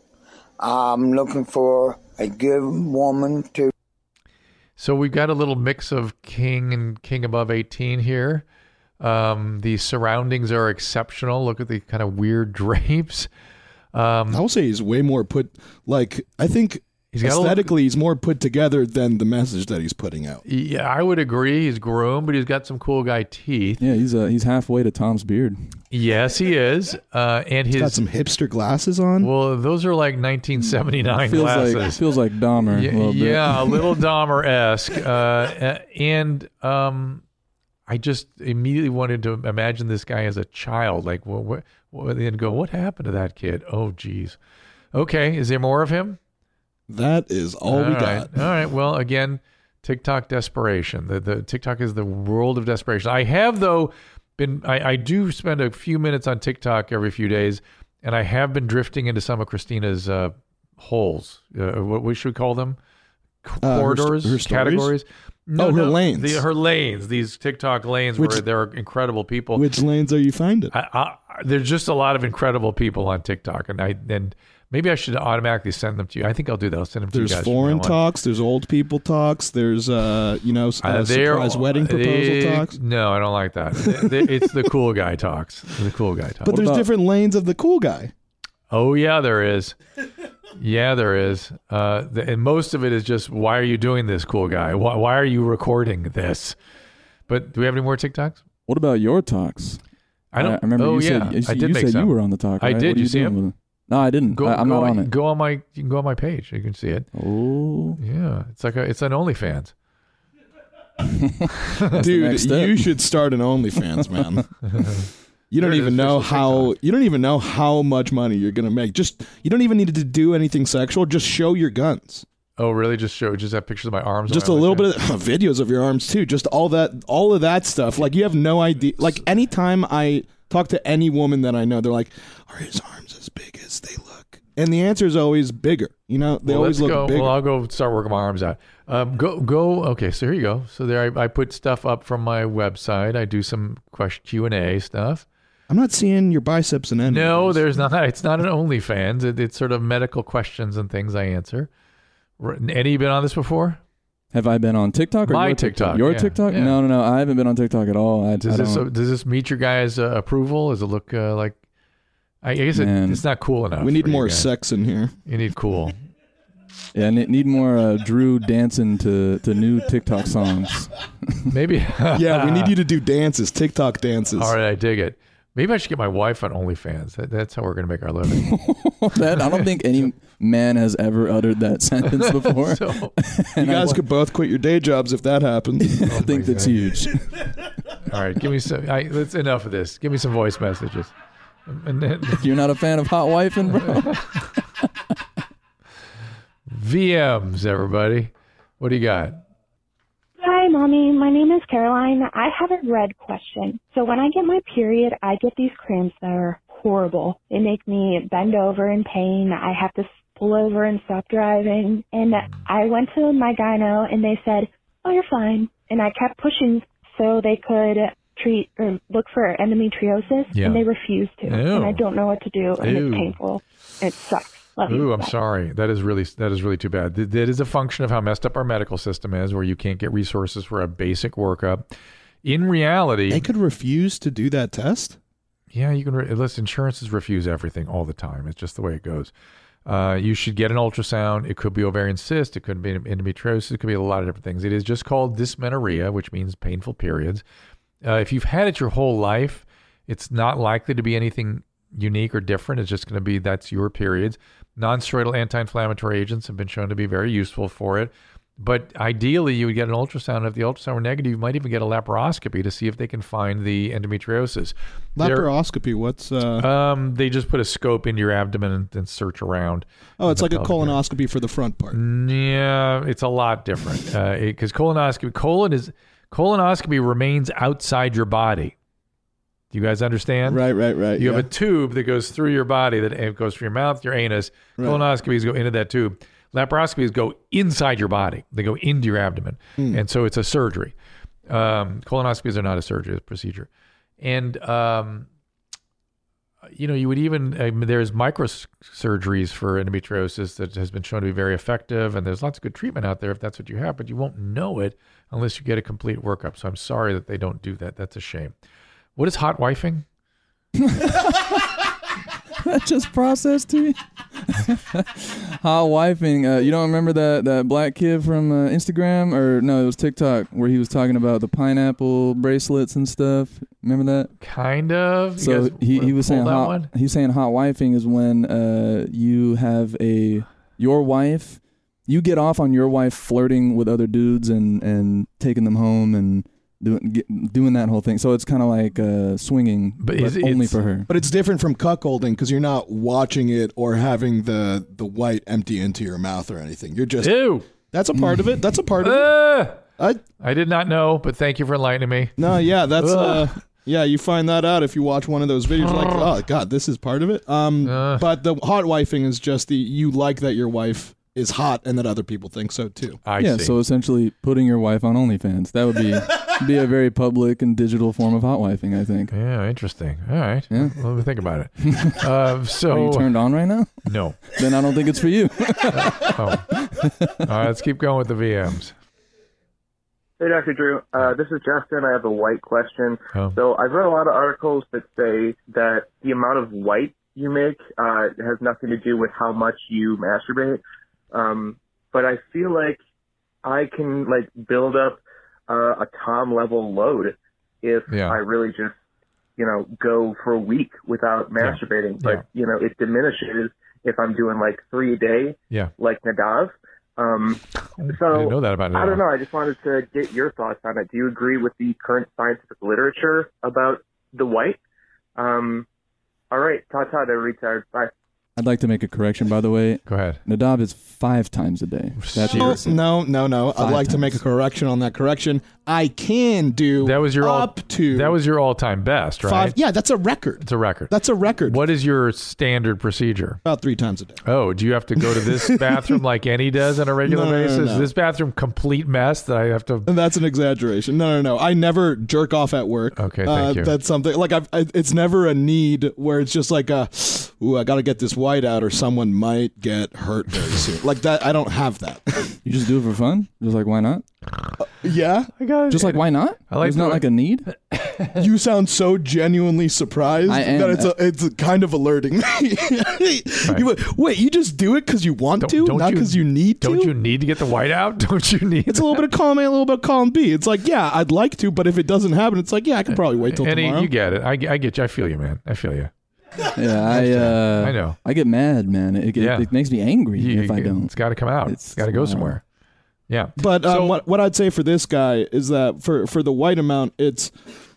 I'm looking for a good woman to. So we've got a little mix of king and king above eighteen here. Um, the surroundings are exceptional. Look at the kind of weird drapes. Um, I will say he's way more put. Like I think He's got a aesthetically, he's more put together than the message that he's putting out. yeah, I would agree. He's groomed, but he's got some cool guy teeth. Yeah, he's uh, he's halfway to Tom's beard. Yes, he is. Uh, and He's his got some hipster glasses on. well, those are like nineteen seventy-nine feels glasses. like feels like Dahmer. Yeah, a little bit. yeah, a little Dahmer-esque. Uh, and um, I just immediately wanted to imagine this guy as a child. Like, well, what, what, and go, what happened to that kid? Oh, geez. Okay, is there more of him? That is all, we right. got. All right. Well, again, TikTok desperation. The the TikTok is the world of desperation. I have though been. I, I do spend a few minutes on TikTok every few days, and I have been drifting into some of Christina's uh, holes. Uh, what we should call them Uh, her corridors, st- her stories? categories. Oh, her lanes. The, her lanes. These TikTok lanes Which- where there are incredible people. Which lanes are you finding? I, I, there's just a lot of incredible people on TikTok, and I and maybe I should automatically send them to you. I think I'll do that. I'll send them to There's you guys. from foreign now on. talks. There's old people talks. There's uh, you know, uh, Uh, they're- surprise wedding proposal they- talks. No, I don't like that. They- they- it's the cool guy talks. The cool guy talks. But there's about- different lanes of the cool guy. Oh yeah, there is. Yeah, there is. Uh, the, and most of it is just, why are you doing this, cool guy? Why, why are you recording this? But do we have any more TikToks? What about your talks? I don't. I remember oh you yeah, said you, I did you make said some. you were on the talk. I right? did. What are You see doing him? with it? No, I didn't. Go, I, I'm go not on, on it. Go on my. You can go on my page. You can see it. Oh, Yeah, it's like a. It's an OnlyFans. Dude, next step. you should start an OnlyFans, man. You don't There's even know official how TikTok. you don't even know how much money you're gonna make. Just you don't even need to do anything sexual. Just show your guns. Oh, really? Just show. Just have pictures of my arms. on Just a my little OnlyFans? bit of videos of your arms too. Just all that, all of that stuff. Like you have no idea. Like anytime I talk to any woman that I know, they're like, "Are his arms as big as they look?" And the answer is always bigger. You know, they Well, always let's look go. bigger. Well, I'll go start working my arms out. Um, go, go. Okay, so here you go. So there, I, I put stuff up from my website. I do some question Q and A stuff. I'm not seeing your biceps and ends. No, there's not. It's not an OnlyFans. It, it's sort of medical questions and things I answer. R- Eddie, you been on this before? have I been on TikTok or My your TikTok, Your yeah, TikTok? yeah. No, no, no. I haven't been on TikTok at all. I, Does I this don't. does this meet your guys' uh, approval? Does it look uh, like? I guess it, Man. it's not cool enough. We need for you more guys. sex in here. You need cool. Yeah, I need, need more uh, Drew dancing to, to new TikTok songs. Maybe. Yeah, we need you to do dances, TikTok dances. All right, I dig it. Maybe I should get my wife on OnlyFans. That, that's how we're going to make our living. that I don't think any man has ever uttered that sentence before. So, You And I guys wa- could both quit your day jobs if that happens. I think that's huge. all right, give me some. I, that's enough of this. Give me some voice messages. And then, You're not a fan of hot wifing, bro? V Ms, everybody. What do you got? Hi, Mommy. My name is Caroline. I have a red question. So when I get my period, I get these cramps that are horrible. They make me bend over in pain. I have to pull over and stop driving. And I went to my gyno, and they said, oh, you're fine. And I kept pushing so they could treat or look for endometriosis, Yeah. and they refused to. Ew. And I don't know what to do, and Ew. it's painful. It sucks. Love Ooh, you. I'm Bye. sorry. That is really that is really too bad. Th- That is a function of how messed up our medical system is, where you can't get resources for a basic workup. In reality, They could refuse to do that test? yeah, you can. Re- listen, insurances refuse everything all the time. It's just the way it goes. Uh, you should get an ultrasound. It could be ovarian cyst. It could be endometriosis. It could be a lot of different things. It is just called dysmenorrhea, which means painful periods. Uh, if you've had it your whole life, it's not likely to be anything unique or different. It's just going to be that's your periods. Non-steroidal anti-inflammatory agents have been shown to be very useful for it. But ideally, you would get an ultrasound. If the ultrasound were negative, you might even get a laparoscopy to see if they can find the endometriosis. They're- Laparoscopy, what's... Uh... Um, they just put a scope into your abdomen and, and search around. Oh, it's the like a pelvic area. colonoscopy for the front part. Yeah, it's a lot different because colonoscopy, colon is colonoscopy remains outside your body. Do you guys understand? Right, right, right. You yeah. have a tube that goes through your body that it goes through your mouth, your anus. Right. Colonoscopies go into that tube. Laparoscopies go inside your body. They go into your abdomen, Mm. and so it's a surgery. Um, colonoscopies are not a surgery; it's a procedure. And um, you know, you would even I mean, there's microsurgeries for endometriosis that has been shown to be very effective, and there's lots of good treatment out there if that's what you have. But you won't know it unless you get a complete workup. So I'm sorry that they don't do that. That's a shame. What is hot wifing? That just processed to me. Hot wifing. Uh, you don't remember that, that black kid from uh, Instagram? Or no, it was TikTok where he was talking about the pineapple bracelets and stuff. Remember that? Kind of. You So guys he, he was saying pulled that hot, one? he's saying hot wifing is when uh, you have a your wife, you get off on your wife flirting with other dudes and, and taking them home and doing get, doing that whole thing. So it's kind of like uh, swinging, but, But is it- only it's- for her. But it's different from cuckolding because you're not watching it or having the, the white empty into your mouth or anything. You're just... Ew. That's a part of it. That's a part of it. Uh, I, I did not know, but thank you for enlightening me. no, yeah, that's... Uh, Ugh. yeah, you find that out if you watch one of those videos. Like, oh, God, this is part of it. Um, Uh. But the hot wifing is just the... You like that your wife is hot and that other people think so, too. I yeah, see. so essentially putting your wife on OnlyFans. That would be be a very public and digital form of hot wifing, I think. Yeah, interesting. All right. Yeah. Let me think about it. Uh, so Are you turned on right now? No. Then I don't think it's for you. Oh. All right, let's keep going with the V Ms. Hey, Doctor Drew. Uh, this is Justin. I have a white question. Oh. So I've read a lot of articles that say that the amount of white you make uh, has nothing to do with how much you masturbate. Um, but I feel like I can like build up uh, a Tom level load if Yeah. I really just, you know, go for a week without masturbating. But, Yeah. you know, it diminishes if I'm doing like three a day, Yeah. like Nadav. Um, so I didn't know that about I don't Nadav. know. I just wanted to get your thoughts on it. Do you agree with the current scientific literature about the white? Um, all right. Ta-ta, they're retired. Bye. I'd like to make a correction, by the way. Go ahead. Nadav is five times a day. That's No, what no, no, no. I'd Five like to make a times. correction on that correction. I can do That was your all, up to That was your all-time best, right? five. Yeah, that's a record. It's a record. That's a record. What is your standard procedure? About three times a day. Oh, do you have to go to this bathroom like any does on a regular No, no, no, basis? no. Is this bathroom complete mess that I have to? That's an exaggeration. No, no, no. I never jerk off at work. Okay, thank uh, you. That's something like I've, I, it's never a need where it's just like a, ooh, I got to get this white out, or someone might get hurt very soon. Like that, I don't have that. You just do it for fun? Just like, why not? Yeah, I got it. Just like, why not? I like It's not the- like a need? you sound so genuinely surprised I am. that it's a, it's kind of alerting me. You went, wait, you just do it because you want to, don't not you- because you need to. Don't you need to get the white out? Don't you need? It's a little bit of column A, a little bit of column B. It's like, yeah, I'd like to, but if it doesn't happen, it's like, yeah, I can probably wait till Eddie, tomorrow. you get it. I, I get you. I feel you, man. I feel you. Yeah, I uh, I know. I get mad, man. It, it, Yeah. it makes me angry You- if I don't. It's got to come out. It's It's got to go wild. somewhere. Yeah. But um, So- what what I'd say for this guy is that for, for the white amount, it's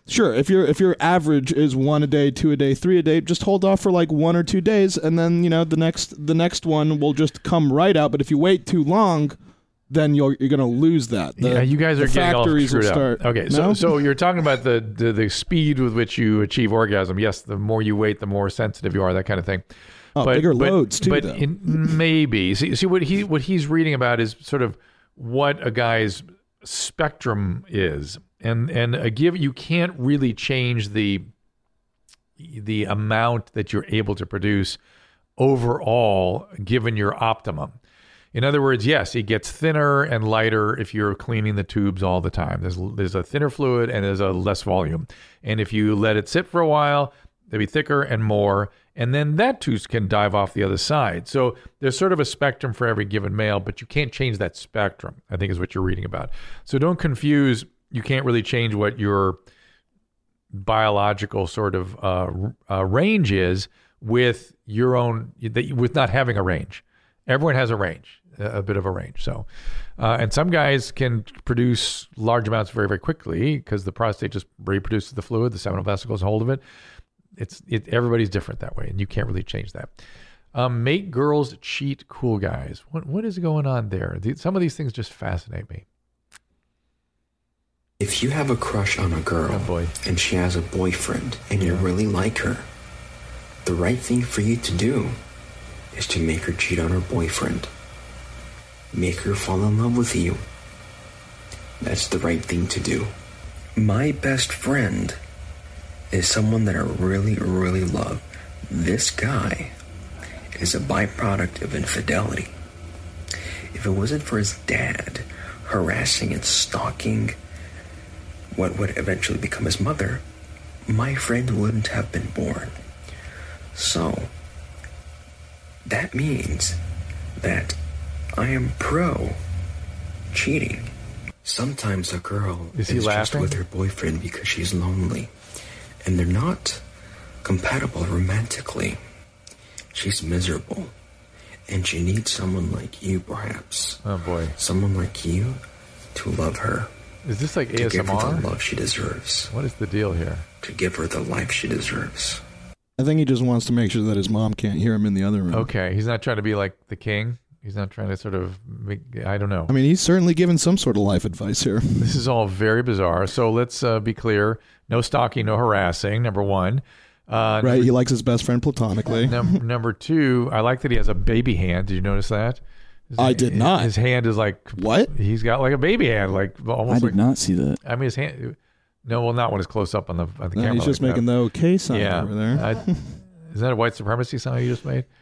Sure, if your if your average is one a day, two a day, three a day, just hold off for like one or two days, and then you know the next the next one will just come right out. But if you wait too long, then you're you're gonna lose that. The, yeah, you guys are the getting all factories will screwed start. up. Okay, so No? so you're talking about the, the the speed with which you achieve orgasm. Yes, the more you wait, the more sensitive you are, that kind of thing. Oh, bigger loads, too, But though. in, maybe see see what he what he's reading about is sort of what a guy's spectrum is, and and a give you can't really change the the amount that you're able to produce overall given your optimum. In other words, yes, it gets thinner and lighter if you're cleaning the tubes all the time. There's there's a thinner fluid and there's a less volume. And if you let it sit for a while, they'll be thicker and more. And then that too can dive off the other side. So there's sort of a spectrum for every given male, but you can't change that spectrum, I think is what you're reading about. So don't confuse, you can't really change what your biological sort of uh, uh, range is with your own, with not having a range. Everyone has a range, a bit of a range. So, uh, and some guys can produce large amounts very, very quickly because the prostate just reproduces the fluid, the seminal vesicles hold of it. It's it. Everybody's different that way, and you can't really change that. Um, make girls cheat cool guys. What what is going on there? The, some of these things just fascinate me. If you have a crush on a girl oh boy. and she has a boyfriend and you really like her, the right thing for you to do is to make her cheat on her boyfriend. Make her fall in love with you. That's the right thing to do. My best friend is someone that I really, really love. This guy is a byproduct of infidelity. If it wasn't for his dad harassing and stalking what would eventually become his mother, my friend wouldn't have been born. So, that means that I am pro cheating. Sometimes a girl is, is he just laughing? with her boyfriend because she's lonely, and they're not compatible romantically. She's miserable, and she needs someone like you, perhaps. Oh boy, someone like you to love her. Is this like to A S M R? give her the love she deserves. What is the deal here? To give her the life she deserves. I think he just wants to make sure that his mom can't hear him in the other room. Okay, he's not trying to be like the king. He's not trying to sort of make, I don't know. I mean, he's certainly given some sort of life advice here. This is all very bizarre. So let's uh, be clear. No stalking, no harassing, number one. Uh, right, number, he likes his best friend platonically. Num- number two, I like that he has a baby hand. Did you notice that? His, I did not. His hand is like... What? He's got like a baby hand. like almost. I did like, not see that. I mean, his hand... No, well, not when it's close up on the, on the No, camera. he's just like making that. the okay sign yeah. over there. I, is that a white supremacy sign you just made?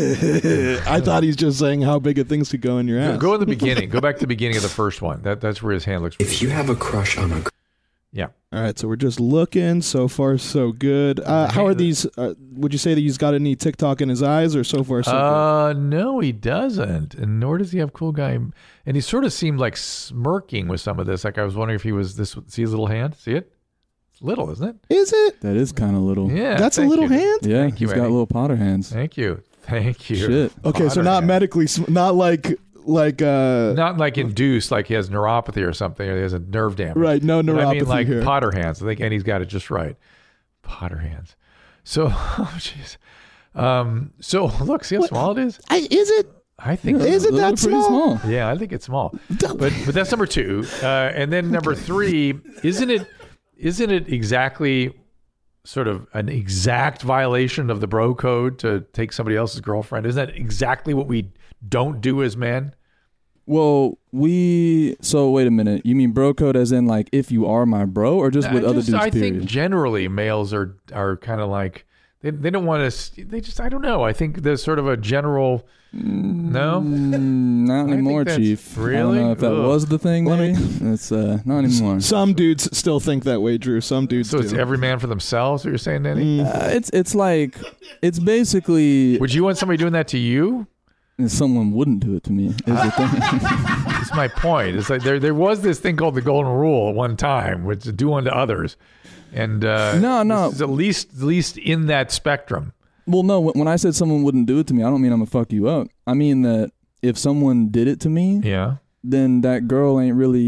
I thought he's just saying how big a things could go in your ass. Go, go in the beginning. Go back to the beginning of the first one. That That's where his hand looks... If you have a crush on a girl... Yeah. All right, so we're just looking. So far, so good. Uh, how are these? Uh, would you say that he's got any TikTok in his eyes, or so far, so Uh, no, he doesn't, and nor does he have cool guy. And he sort of seemed like smirking with some of this. Like I was wondering if he was this. See his little hand? See it? It's little, isn't it? good? Is it? That is kind of little. Yeah, That's a thank little you. hand? Yeah, Thank you, he's got Eddie. little Potter hands. Thank you, thank you. Shit. Okay, so Potter not hand. medically, sm- not like like uh, Not like induced, like he has neuropathy or something, or he has a nerve damage. Right, no But I mean, neuropathy like here. Potter hands. I think, and he's got it just right. Potter hands. So, oh jeez. Um. So look, see how small it is. I, is it? I think Yeah, Is it they that look pretty small? Yeah, I think it's small. But but that's number two. Uh, and then number three, isn't it isn't it exactly sort of an exact violation of the bro code to take somebody else's girlfriend? Isn't that exactly what we don't do as men? Well, we. So wait a minute. You mean bro code as in like if you are my bro, or just with I other just- dudes? I period? think generally males are are kind of like they they don't want to. They just I don't know. I think there's sort of a general no. Mm, not think anymore, that's- Chief. I really? don't know if that Ugh. was the thing. Maybe it's uh, not anymore. Some dudes still think that way, Drew. Some dudes So do. it's every man for themselves. What you're saying, Danny? Uh, it's it's like it's basically. Would you want somebody doing that to you? And someone wouldn't do it to me. Is the thing. That's my point. It's like there there was this thing called the golden rule at one time, which is do unto others, and uh, No, no. this is at least at least in that spectrum. Well, no. When I said someone wouldn't do it to me, I don't mean I'm gonna fuck you up. I mean that if someone did it to me, Yeah. then that girl ain't really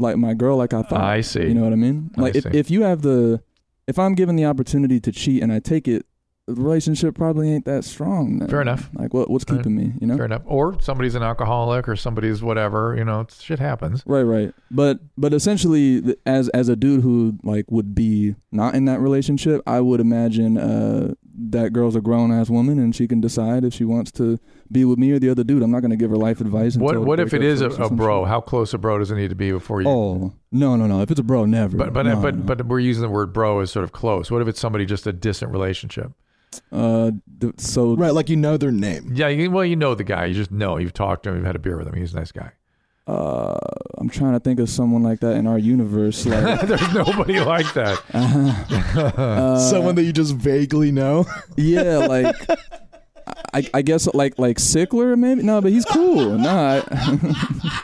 like my girl like I thought. I see. You know what I mean? Like I if, see. if you have the, if I'm given the opportunity to cheat and I take it, the relationship probably ain't that strong. Then. Fair enough. Like what what's keeping me? You know. Fair enough. Or somebody's an alcoholic, or somebody's whatever. You know, shit happens. Right, right. But but essentially, as as a dude who like would be not in that relationship, I would imagine uh, that girl's a grown ass woman and she can decide if she wants to be with me or the other dude. I'm not going to give her life advice. What until what if it breakup is a, first or a some bro? shit. How close a bro does it need to be before you? Oh no no no! If it's a bro, never. But but No, but no. but we're using the word bro as sort of close. What if it's somebody just a distant relationship? Uh, th- so right, like you know their name. Yeah, you, well, you know the guy. You just know. You've talked to him. You've had a beer with him. He's a nice guy. Uh, I'm trying to think of someone like that in our universe. Like, There's nobody like that. uh, Someone that you just vaguely know. Yeah, like I, I guess like like Sickler maybe. No, but he's cool. Nah. I,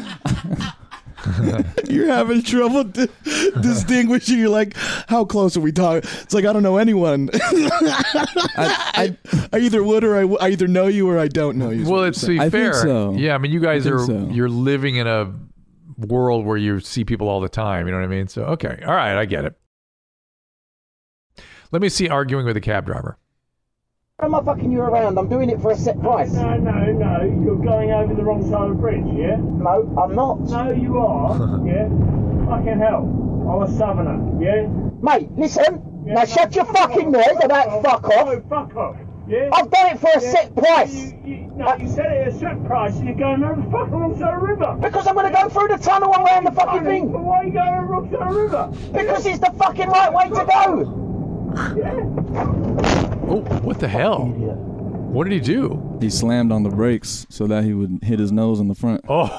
You're having trouble di- distinguishing. You're like, how close are we talking? It's like I don't know anyone. I, I, I either would or I, w- I either know you or I don't know you. is Well, what it's to you're be saying. fair. so. Yeah, I mean, you guys I think are so. you're living in a world where you see people all the time. You know what I mean? So okay, all right, I get it. Let me see arguing with a cab driver. Why am I fucking you around? I'm doing it for a set price. No, no, no. You're going over the wrong side of the bridge, yeah? No, I'm not. No, you are, yeah? Fucking hell. I'm a southerner, yeah? Mate, listen. Yeah, now no, shut your fuck fucking off, mouth about fuck off. No, fuck off, yeah? I've done it for a Yeah, set price. You, you, no, you said it at a set price and you're going over the fucking wrong side of the river. Because I'm going to go through the tunnel and around the fucking thing. But why are you going over the wrong side of the river? Because it's the fucking right way to go. Oh, what the hell? What did he do? He slammed on the brakes so that he would hit his nose in the front.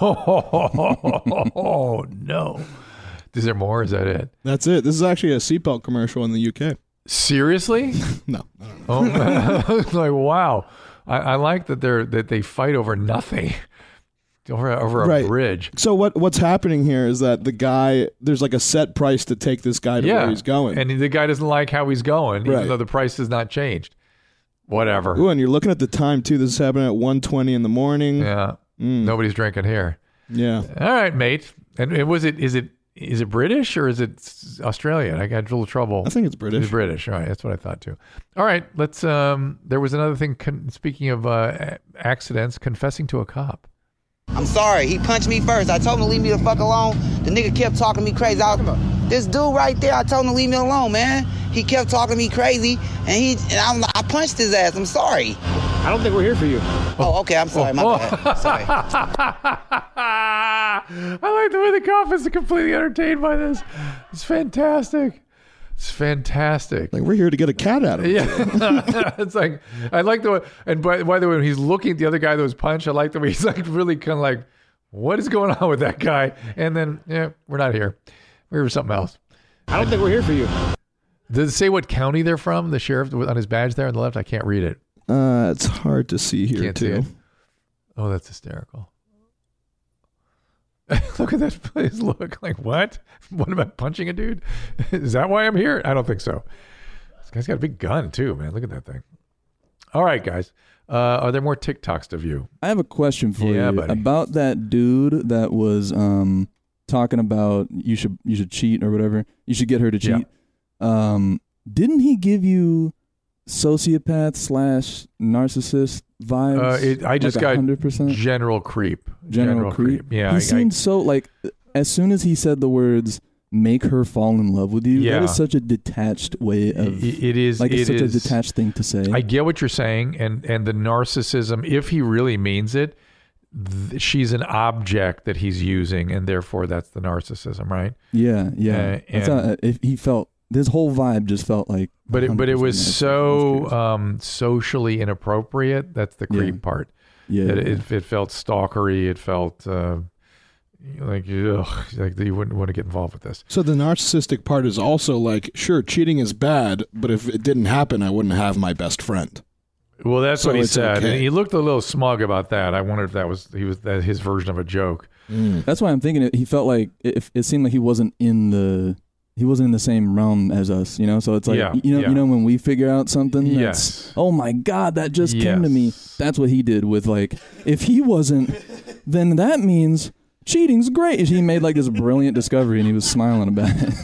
Oh no! Is there more? Is that it? That's it. This is actually a seatbelt commercial in the U K. Seriously? No. Oh, like wow! I, I like that they're that they fight over nothing, over over a Right. bridge. So what what's happening here is that the guy, there's like a set price to take this guy to Yeah, where he's going. and the guy doesn't like how he's going, even Right. though the price has not changed. Whatever. Ooh, and you're looking at the time too. This is happening at one twenty in the morning. Yeah. Nobody's drinking here. Yeah. All right, mate. And, and was it? Is it? Is it British or is it s- Australian? I got a little trouble. I think it's British. It's British. All right, that's what I thought too. All right, let's. Um, there was another thing. Con- speaking of uh, a- accidents, confessing to a cop. I'm sorry. He punched me first. I told him to leave me the fuck alone. The nigga kept talking to me crazy. I, this dude right there, I told him to leave me alone, man. He kept talking to me crazy, and he and I'm, I punched his ass. I'm sorry. I don't think we're here for you. Oh, okay. I'm sorry. My Oh. bad. Sorry. I like the way the cop is completely entertained by this. It's fantastic. It's fantastic. Like we're here to get a cat out of it. Yeah, it's like I like the way, and by, by the way, when he's looking at the other guy that was punched, I like the way he's like really kind of like, what is going on with that guy? And then, yeah, we're not here. We're here for something else. I don't think we're here for you. Does it say what county they're from? The sheriff on his badge there on the left. I can't read it. Uh, it's hard to see here Can't see too. it. Oh, that's hysterical. Look at that his look. Like, what? What about punching a dude? Is that why I'm here? I don't think so. This guy's got a big gun too, man. Look at that thing. All right, guys. Uh, are there more TikToks to view? I have a question for Yeah, you buddy. about that dude that was um talking about you should you should cheat or whatever. You should get her to Yeah. cheat. Um, didn't he give you sociopath slash narcissist vibes? Uh, it, I just like got one hundred percent general creep. general, creep. Yeah, he I- seemed I- so like as soon as he said the words "make her fall in love with you," Yeah. that is such a detached way of. I- it is. like it's it such is- a detached thing to say. I get what you're saying, and and the narcissism. If he really means it, th- she's an object that he's using, and therefore that's the narcissism, right? yeah, yeah. Uh, That's and- not, if he felt this whole vibe just felt like. But it, but it was one hundred percent so um, socially inappropriate. That's the creep Yeah. part. Yeah, That yeah. it, it felt stalkery. It felt uh, like ugh, like you wouldn't want to get involved with this. So the narcissistic part is also like, sure, cheating is bad, but if it didn't happen, I wouldn't have my best friend. Well, that's So what he it's said. okay. And he looked a little smug about that. I wondered if that was he was that his version of a joke. That's why I'm thinking it, he felt like it, it seemed like he wasn't in the he wasn't in the same realm as us, you know. So it's like Yeah, you know yeah. you know when we figure out something. That's, Yes. oh my God, that just came to me. Yes. That's what he did with like if he wasn't, then that means cheating's great. He made like this brilliant discovery, and he was smiling about it.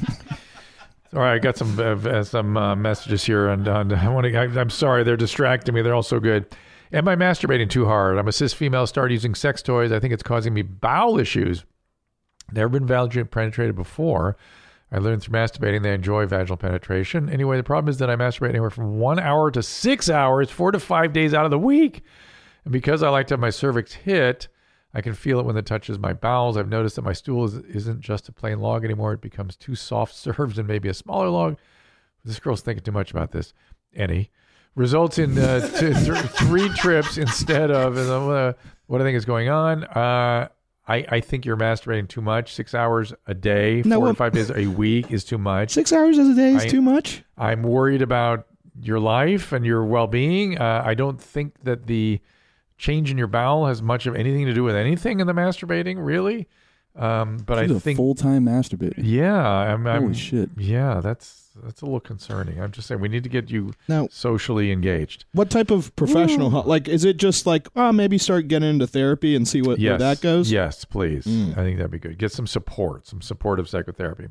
All right, I got some uh, some uh, messages here, and, and I want to. I'm sorry, they're distracting me. They're all so good. Am I masturbating too hard? I'm a cis female. Started using sex toys. I think it's causing me bowel issues. Never been vaginally penetrated before. I learned through masturbating they enjoy vaginal penetration. Anyway, the problem is that I masturbate anywhere from one hour to six hours, four to five days out of the week. And because I like to have my cervix hit, I can feel it when it touches my bowels. I've noticed that my stool is, isn't just a plain log anymore. It becomes two soft serves and maybe a smaller log. This girl's thinking too much about this. Any. Results in uh, two, th- three trips instead of uh, what I think is going on. Uh, I, I think you're masturbating too much. Six hours a day, No, four well- to five days a week is too much. Six hours a day is I- too much. I'm worried about your life and your well-being. Uh, I don't think that the change in your bowel has much of anything to do with anything in the masturbating, really. Um, but She's I a think full-time masturbator. Yeah, I'm, I'm, Holy shit. Yeah, that's that's a little concerning. I'm just saying we need to get you Now- socially engaged. What type of professional help? Like, is it just like, oh, maybe start getting into therapy and see what where Yes, that goes? Yes, please. Mm. I think that'd be good. Get some support, some supportive psychotherapy.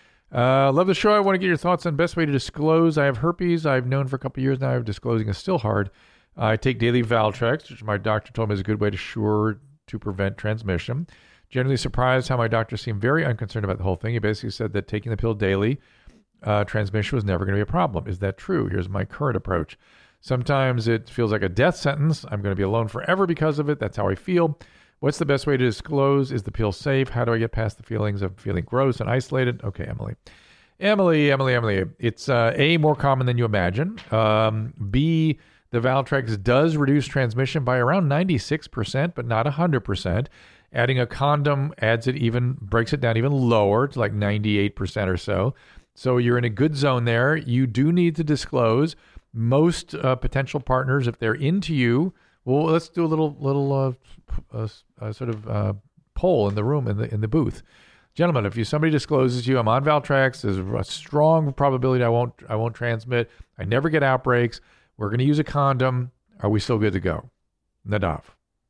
Uh, love the show. I want to get your thoughts on best way to disclose. I have herpes. I've known for a couple of years now. I'm disclosing is still hard. I take daily Valtrex, which my doctor told me is a good way to sure to prevent transmission. Generally surprised how my doctor seemed very unconcerned about the whole thing. He basically said that taking the pill daily, uh, transmission was never going to be a problem. Is that true? Here's my current approach. Sometimes it feels like a death sentence. I'm going to be alone forever because of it. That's how I feel. What's the best way to disclose? Is the pill safe? How do I get past the feelings of feeling gross and isolated? Okay, Emily. Emily, Emily, Emily. It's uh, A, more common than you imagine. Um, B, the Valtrex does reduce transmission by around ninety-six percent, but not one hundred percent. Adding a condom adds it even, breaks it down even lower to like ninety-eight percent or so. So you're in a good zone there. You do need to disclose. Most uh, potential partners, if they're into you, well, let's do a little little uh, uh, uh, sort of uh, poll in the room, in the in the booth. Gentlemen, if you somebody discloses you, I'm on Valtrex, there's a strong probability I won't I won't transmit. I never get outbreaks. We're going to use a condom. Are we still good to go? Nadav.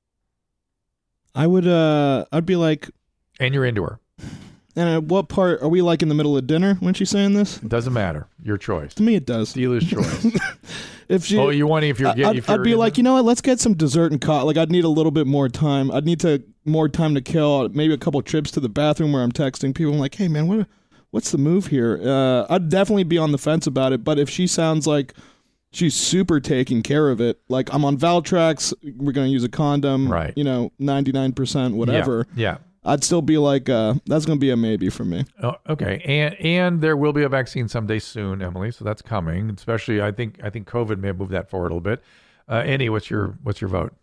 I would. Uh, I'd be like. And you're into her. And at what part are we like in the middle of dinner when she's saying this? It doesn't matter. Your choice. To me, it does. Dealer's choice. If she, oh, you want if you're I'd, getting. If I'd you're be in like, you know what? Let's get some dessert and co- like I'd need a little bit more time. I'd need to more time to kill. Maybe a couple trips to the bathroom where I'm texting people. I'm like, hey man, what? What's the move here? Uh, I'd definitely be on the fence about it. But if she sounds like she's super taking care of it, like I'm on Valtrex, we're gonna use a condom, right? You know, ninety-nine percent, whatever. Yeah. yeah. I'd still be like, uh, that's gonna be a maybe for me. Oh, okay, and and there will be a vaccine someday soon, Emily. So that's coming. Especially, I think I think COVID may have moved that forward a little bit. Uh, Andy, what's your what's your vote?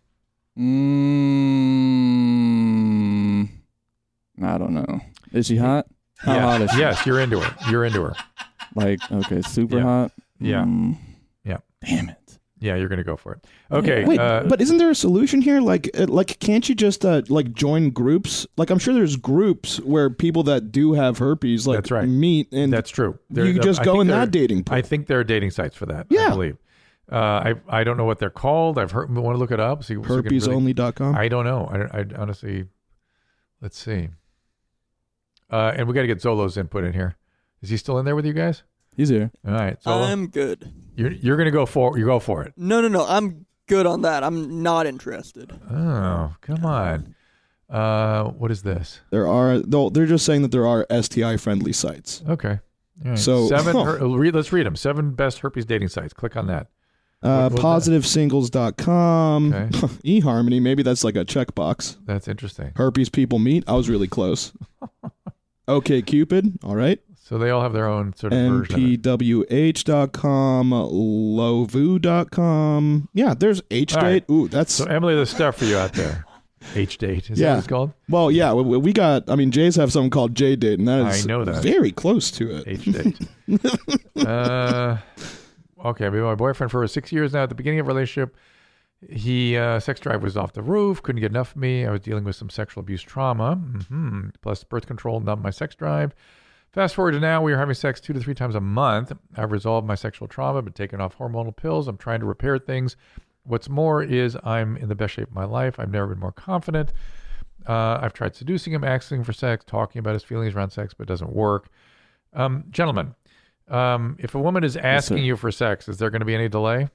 Mm, I don't know. Is she hot? How yes, hot is she? Yes, you're into her. You're into her. Like, okay, super Yeah. hot. Yeah. Mm, Yeah. Damn it. Yeah, you're gonna go for it. Okay. Wait, uh, but isn't there a solution here? Like, uh, like, can't you just uh, like join groups? Like, I'm sure there's groups where people that do have herpes like That's right. meet, and that's true. you There- just I go think in there- that dating pool. I think there are dating sites for that. Yeah. I believe. Uh, I I don't know what they're called. I've heard. Want to look it up? See, so we can herpes only dot com. I don't know. I, I honestly, let's see. Uh, and we got to get Zolo's input in here. Is he still in there with you guys? He's here. All right. Zolo, I'm good. You're you're gonna go for you go for it. No, no, no. I'm good on that. I'm not interested. Oh, come on. Uh, what is this? There are. though They're just saying that there are S T I friendly sites. Okay. All right. So seven. her, read, let's read them. Seven best herpes dating sites. Click on that. Uh, What- what- positive singles dot com, Okay. eHarmony. Maybe that's like a checkbox. That's interesting. Herpes people meet. I was really close. Okay, Cupid. All right. So they all have their own sort of N version. Of P it. W H dot com, Lovu dot com. Yeah, there's H All date. right. Ooh, that's So Emily, there's stuff for you out there. H date. Is that yeah. what it's called? Well, yeah, we, we got. I mean, Jay's have something called J date, and that is I know that. very close to it. H date. uh, okay, I've been with my boyfriend for six years now. At the beginning of our relationship, he uh, sex drive was off the roof. Couldn't get enough of me. I was dealing with some sexual abuse trauma. Mm-hmm. Plus, birth control numbed my sex drive. Fast forward to now, we are having sex two to three times a month. I've resolved my sexual trauma, been taking off hormonal pills. I'm trying to repair things. What's more is I'm in the best shape of my life. I've never been more confident. Uh, I've tried seducing him, asking for sex, talking about his feelings around sex, but it doesn't work. Um, gentlemen, um, if a woman is asking Yes, you for sex, is there going to be any delay?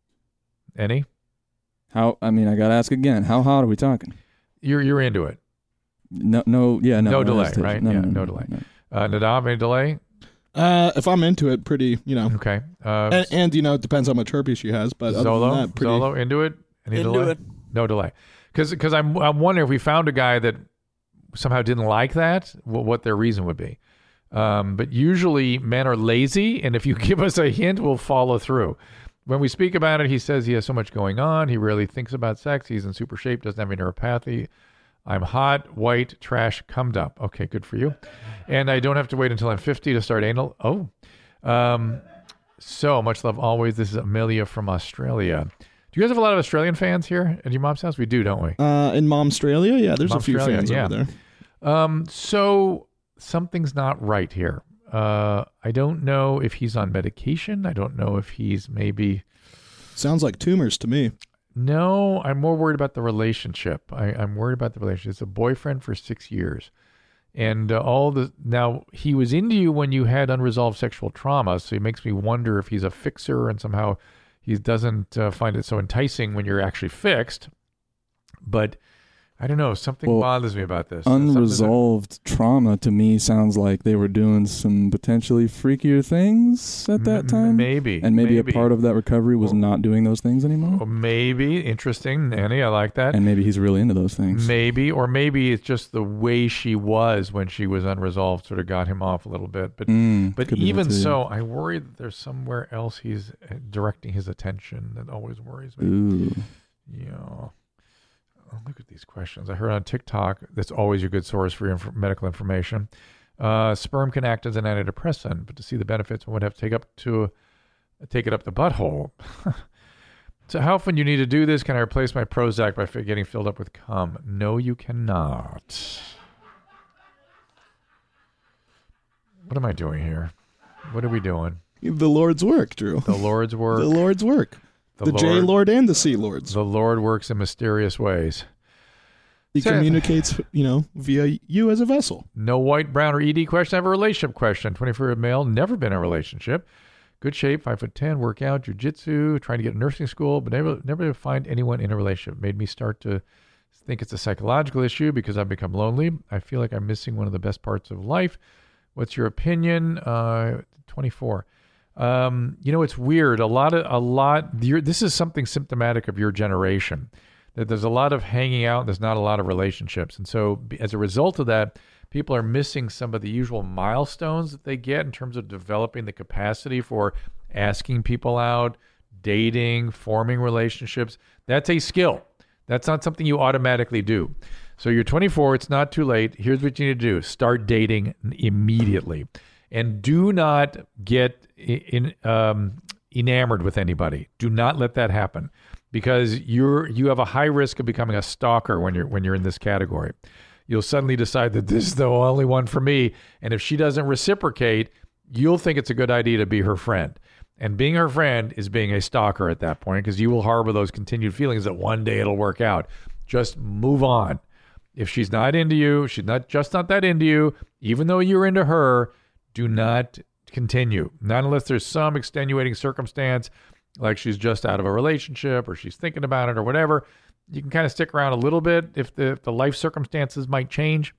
Any? How? I mean, I gotta ask again. How hot are we talking? You're you're into it. No, no, yeah, no, No delay, hesitation. right? No, Yeah, no, no no, delay. no. Uh, Nadav, any delay? Uh, if I'm into it, pretty, you know. Okay. Uh, and, and you know, it depends how much herpes she has, but other Zolo, than that, pretty. Zolo, into it? Any Into delay? it. No delay. Because because I'm I'm wondering if we found a guy that somehow didn't like that, what, what their reason would be. Um, but usually men are lazy, and if you give us a hint, we'll follow through. When we speak about it, he says he has so much going on. He rarely thinks about sex. He's in super shape, doesn't have any neuropathy. I'm hot, white, trash, cummed up. Okay, good for you. And I don't have to wait until I'm fifty to start anal. Oh. Um, so much love always. This is Amelia from Australia. Do you guys have a lot of Australian fans here at your mom's house? We do, don't we? Uh, in Momstralia, yeah, there's a few Momstralia, fans yeah. over there. Um, so something's not right here. Uh, I don't know if he's on medication. I don't know if he's maybe... Sounds like tumors to me. No, I'm more worried about the relationship. I, I'm worried about the relationship. It's a boyfriend for six years. And uh, all the... Now, he was into you when you had unresolved sexual trauma, so it makes me wonder if he's a fixer and somehow he doesn't uh, find it so enticing when you're actually fixed. But... I don't know. Something Well, bothers me about this. Unresolved trauma to me sounds like they were doing some potentially freakier things at that M- time. maybe. And maybe, maybe. a part of that recovery was not doing those things anymore. Or maybe. Interesting, Nanny. I like that. And maybe he's really into those things. Maybe. Or maybe it's just the way she was when she was unresolved sort of got him off a little bit. But Mm, but could be that even too. so, I worry that there's somewhere else he's uh, directing his attention. That always worries me. Ooh. Yeah. Oh, look at these questions. I heard on TikTok, that's always a good source for your inf- medical information. Uh, sperm can act as an antidepressant, but to see the benefits, one would have to take up to take it up the butthole. So how often do you need to do this? Can I replace my Prozac by f- getting filled up with cum? No, you cannot. What am I doing here? What are we doing? The Lord's work, Drew. The Lord's work. The Lord's work. The The, J Lord- Lord and the C Lords. The Lord works in mysterious ways. He Seth. communicates, you know, via you as a vessel. No white, brown, or E D question. I have a relationship question. twenty-four male, never been in a relationship. Good shape, five foot ten, work out, jujitsu, trying to get to nursing school, but never, never find anyone in a relationship. Made me start to think it's a psychological issue because I've become lonely. I feel like I'm missing one of the best parts of life. What's your opinion? Uh, twenty-four. Um, you know, it's weird. A lot of, a lot, you're, this is something symptomatic of your generation, that there's a lot of hanging out. There's not a lot of relationships. And so b- as a result of that, people are missing some of the usual milestones that they get in terms of developing the capacity for asking people out, dating, forming relationships. That's a skill. That's not something you automatically do. So you're twenty-four. It's not too late. Here's what you need to do. Start dating immediately. And do not get in, um, enamored with anybody. Do not let that happen, because you're you have a high risk of becoming a stalker when you're when you're in this category. You'll suddenly decide that this is the only one for me, and if she doesn't reciprocate, you'll think it's a good idea to be her friend. And being her friend is being a stalker at that point, because you will harbor those continued feelings that one day it'll work out. Just move on. If she's not into you, she's not just not that into you, even though you're into her, do not continue. Not unless there's some extenuating circumstance, like she's just out of a relationship or she's thinking about it or whatever. You can kind of stick around a little bit if the, if the life circumstances might change.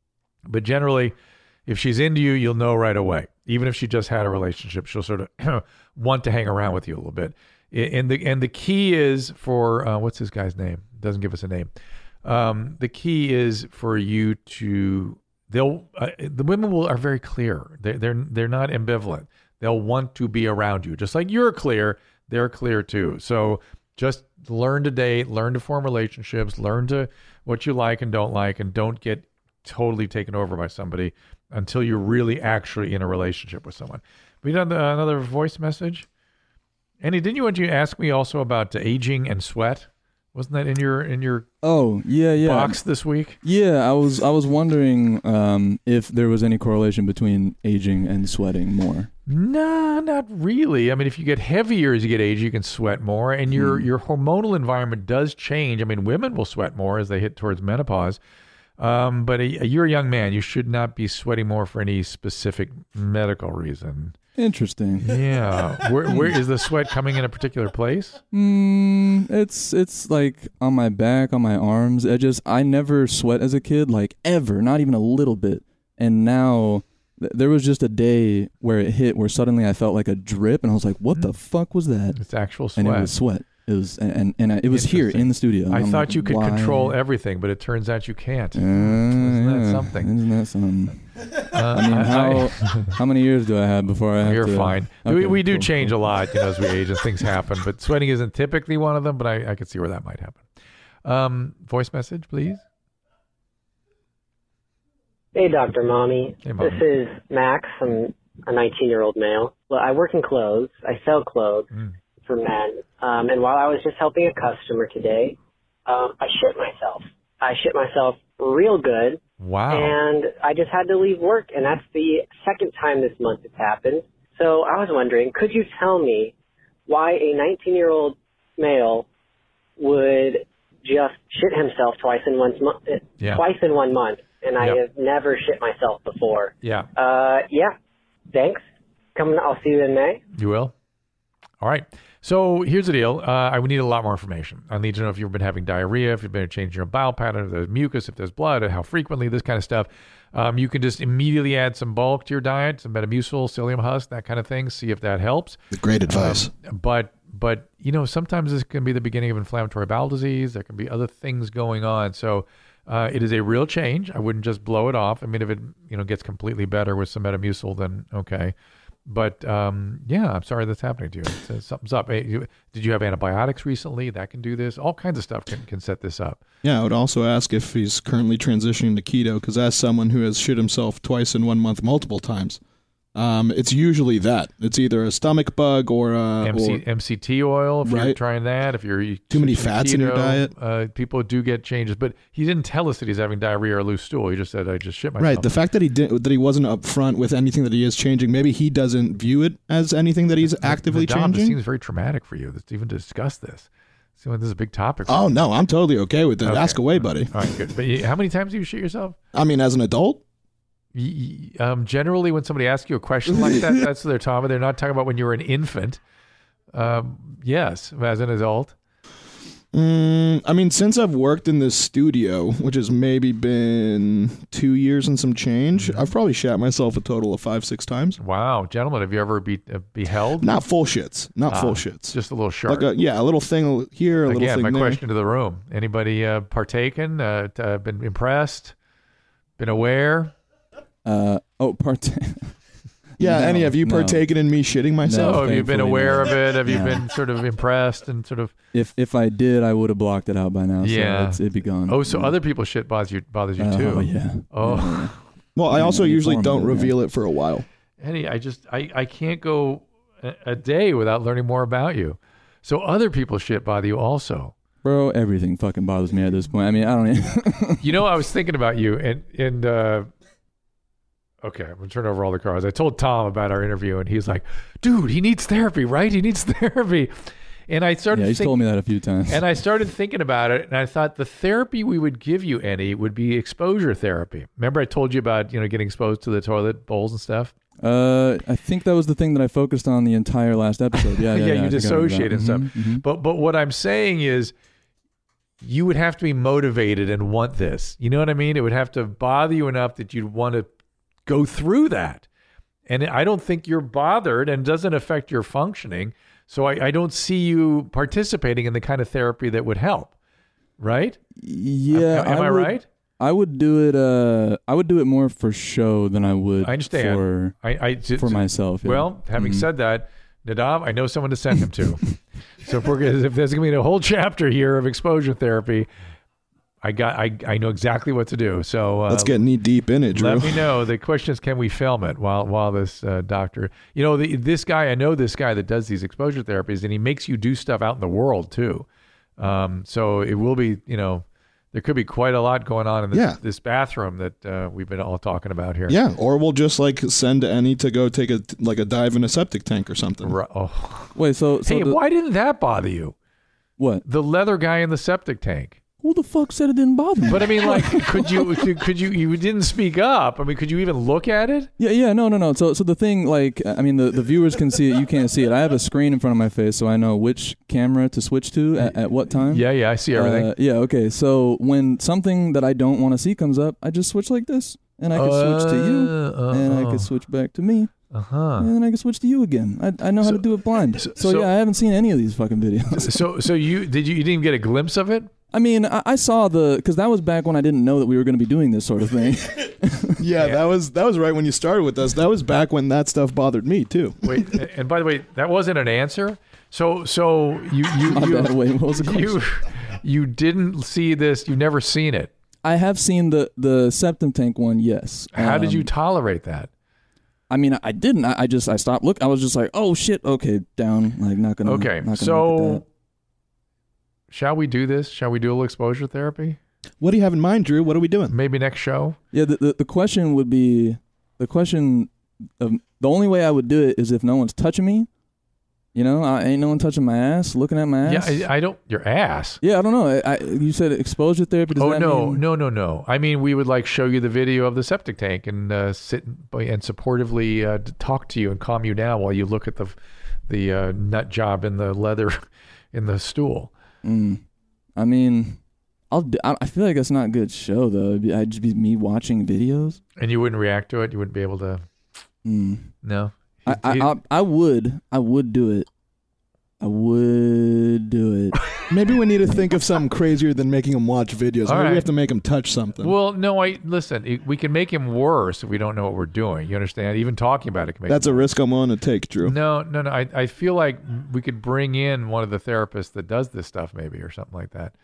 But generally, if she's into you, you'll know right away. Even if she just had a relationship, she'll sort of want to hang around with you a little bit. And the and the key is for, uh, what's this guy's name? Doesn't give us a name. Um, the key is for you to... They'll uh, the women will are very clear. They're they're they're not ambivalent. They'll want to be around you, just like you're clear. They're clear too. So just learn to date, learn to form relationships, learn to what you like and don't like, and don't get totally taken over by somebody until you're really actually in a relationship with someone. We done uh, another voice message. Annie, didn't you want to ask me also about uh, aging and sweat? Wasn't that in your in your oh yeah yeah box this week? Yeah, I was I was wondering um, if there was any correlation between aging and sweating more. No, not really. I mean, if you get heavier as you get age, you can sweat more, and your Hmm. your hormonal environment does change. I mean, women will sweat more as they hit towards menopause. Um, but a, you're a young man. You should not be sweating more for any specific medical reason. Interesting. Yeah. Where, where is the sweat coming in a particular place? Mm, it's it's like on my back, on my arms. I just I never sweat as a kid, like ever, not even a little bit. And now th- there was just a day where it hit, where suddenly I felt like a drip, and I was like, "What mm. the fuck was that?" It's actual sweat. And it was sweat. It was and and it was here in the studio. I I'm thought like, you could why? control everything, but it turns out you can't. Uh, Isn't that yeah. something? Isn't that something? Uh, I mean, I- how how many years do I have before I have You're to? fine. Okay, we we do cool, change cool. a lot, you know, as we age and things happen. But sweating isn't typically one of them. But I, I can see where that might happen. Um, voice message, please. Hey, Doctor Mommy. Hey, Mommy. This is Max. I'm a nineteen-year-old male. Well, I work in clothes. I sell clothes Mm. for men. Um, and while I was just helping a customer today, um, I shit myself. I shit myself real good. Wow. And I just had to leave work, and that's the second time this month it's happened. So I was wondering, could you tell me why a nineteen-year-old male would just shit himself twice in one month? Yeah. Twice in one month, and I Yep. have never shit myself before. Yeah. Uh, yeah. Thanks. Come. I'll see you in May. You will? All right. So here's the deal. Uh, I would need a lot more information. I need to know if you've been having diarrhea, if you've been changing your bowel pattern, if there's mucus, if there's blood, and how frequently, this kind of stuff. Um, you can just immediately add some bulk to your diet, some Metamucil, psyllium husk, that kind of thing. See if that helps. Great advice. Um, but, but you know, sometimes this can be the beginning of inflammatory bowel disease. There can be other things going on. So uh, it is a real change. I wouldn't just blow it off. I mean, if it you know gets completely better with some Metamucil, then okay. But um, yeah, I'm sorry that's happening to you. It's, uh, something's up. Hey, you, did you have antibiotics recently? That can do this. All kinds of stuff can, can set this up. Yeah, I would also ask if he's currently transitioning to keto, because as someone who has shit himself twice in one month multiple times, um, it's usually that. It's either a stomach bug or a... M C, or, M C T oil, if you're Right. trying that. If you're Too many switching to fats in your keto, diet. Uh, people do get changes. But he didn't tell us that he's having diarrhea or loose stool. He just said, I just shit myself. Right. The fact that he did that he wasn't upfront with anything that he is changing, maybe he doesn't view it as anything that he's actively Dom, this changing. seems very traumatic for you this, even to discuss this. So this is a big topic. for Oh you. no, I'm totally okay with it. Okay. Ask away, buddy. All right, good. But you- how many times do you shit yourself? I mean, as an adult, Y- y- Um, generally, when somebody asks you a question like that, that's what they're talking about. They're not talking about when you were an infant. Um, yes, as an adult. mm, I mean, since I've worked in this studio, which has maybe been two years and some change, I've probably shat myself a total of five, six times. Wow, gentlemen, have you ever be, uh, beheld? Not full shits. Not Ah, full shits. Just a little sharp. Like a, yeah, a little thing here, a little Again, thing my there. question to the room: anybody uh, partaken? Uh, t- uh, been impressed? Been aware? Uh, oh, part. Yeah, No, any have you no. partaken in me shitting myself? Oh, have you been thankfully aware not. of it? Have you No. been sort of impressed and sort of? If if I did, I would have blocked it out by now. Yeah. So it's, it'd be gone. Oh, so Yeah. other people's shit bothers you bothers you Uh, too? oh, yeah. Oh. Yeah, yeah. Well, I Yeah, also any usually form of don't it, yeah. reveal it for a while. Eddie, I just I, I can't go a, a day without learning more about you. So other people's shit bother you also. Bro, everything fucking bothers me at this point. I mean, I don't even... You know, I was thinking about you and and uh, okay, I'm gonna turn over all the cards. I told Tom about our interview, and he's like, "Dude, he needs therapy, right? He needs therapy." And I started. Yeah, he's think- told me that a few times. And I started thinking about it, and I thought the therapy we would give you, Eddie, would be exposure therapy. Remember, I told you about you know getting exposed to the toilet bowls and stuff. Uh, I think that was the thing that I focused on the entire last episode. Yeah, yeah, yeah, yeah, you I think I remember dissociate that. and stuff. Mhm, mhm. But but what I'm saying is, you would have to be motivated and want this. You know what I mean? It would have to bother you enough that you'd want to go through that. And I don't think you're bothered, and it doesn't affect your functioning. So I, I don't see you participating in the kind of therapy that would help. Right? Yeah, Am, am I, would, right? I would do it. Uh, I would do it more for show than I would. I understand. for I, I j- for myself. Yeah. Well, having Mhm. said that, Nadav, I know someone to send him to. So if we're gonna, if there's going to be a whole chapter here of exposure therapy, I got I, I know exactly what to do. So uh, Let's get knee deep in it, Drew. let me know. The question is, can we film it while while this uh, doctor? You know, the, this guy. I know this guy that does these exposure therapies, and he makes you do stuff out in the world too. Um, so it will be, you know, there could be quite a lot going on in this, Yeah. this bathroom that uh, we've been all talking about here. Yeah, or we'll just like send Annie to go take a like a dive in a septic tank or something. Right. Oh. Wait, so, so hey, the- why didn't that bother you? What? The leather guy in the septic tank. Who the fuck said it didn't bother me? But I mean, like, could you, could you, you didn't speak up. I mean, could you even look at it? Yeah, yeah, no, no, no. So, so the thing, like, I mean, the, the viewers can see it. You can't see it. I have a screen in front of my face, so I know which camera to switch to at, at what time. Yeah, yeah, I see everything. Uh, yeah, okay. So when something that I don't want to see comes up, I just switch like this, and I can uh, switch to you, uh, and I can switch back to me. Uh-huh. And then I can switch to you again. I I know how So- to do it blind. So, so- yeah, I haven't seen any of these fucking videos. So, so you did you, you didn't even get a glimpse of it? I mean, I, I saw the because that was back when I didn't know that we were going to be doing this sort of thing. Yeah, that was that was right when you started with us. That was back when that stuff bothered me too. Wait, and by the way, that wasn't an answer. So, so you you My you, bad. Wait, what was the you, question? you didn't see this. You've never seen it. I have seen the the septum tank one. Yes. How did you Um, tolerate that? I mean, I didn't. I, I just I stopped. Look, I was just like, oh shit. Okay, down. Like not gonna. Okay, not gonna look at so that. shall we do this? Shall we do a little exposure therapy? What do you have in mind, Drew? What are we doing? Maybe next show. Yeah. The, the the question would be the question of the only way I would do it is if no one's touching me. You know, I ain't no one touching my ass, looking at my ass. Yeah, I, I don't. Your ass. Yeah, I don't know. I, I, you said exposure therapy. Does Oh that no, mean- no, no, no! I mean, we would like show you the video of the septic tank and uh, sit and, and supportively uh, talk to you and calm you down while you look at the the uh, nut job in the leather in the stool. Mm. I mean, I'll. do- I I feel like that's not a good show though. It'd be, I'd just be me watching videos. And you wouldn't react to it. You wouldn't be able to. Mm. No. I, I, I I would. I would do it. I would do it. Maybe we need to think of something crazier than making them watch videos. All Maybe right. we have to make them touch something. Well, no, I listen. it- We can make him worse if we don't know what we're doing. You understand? Even talking about it can make. That's him a risk I'm willing to take, Drew. No, no, no. I, I feel like we could bring in one of the therapists that does this stuff, maybe, or something like that.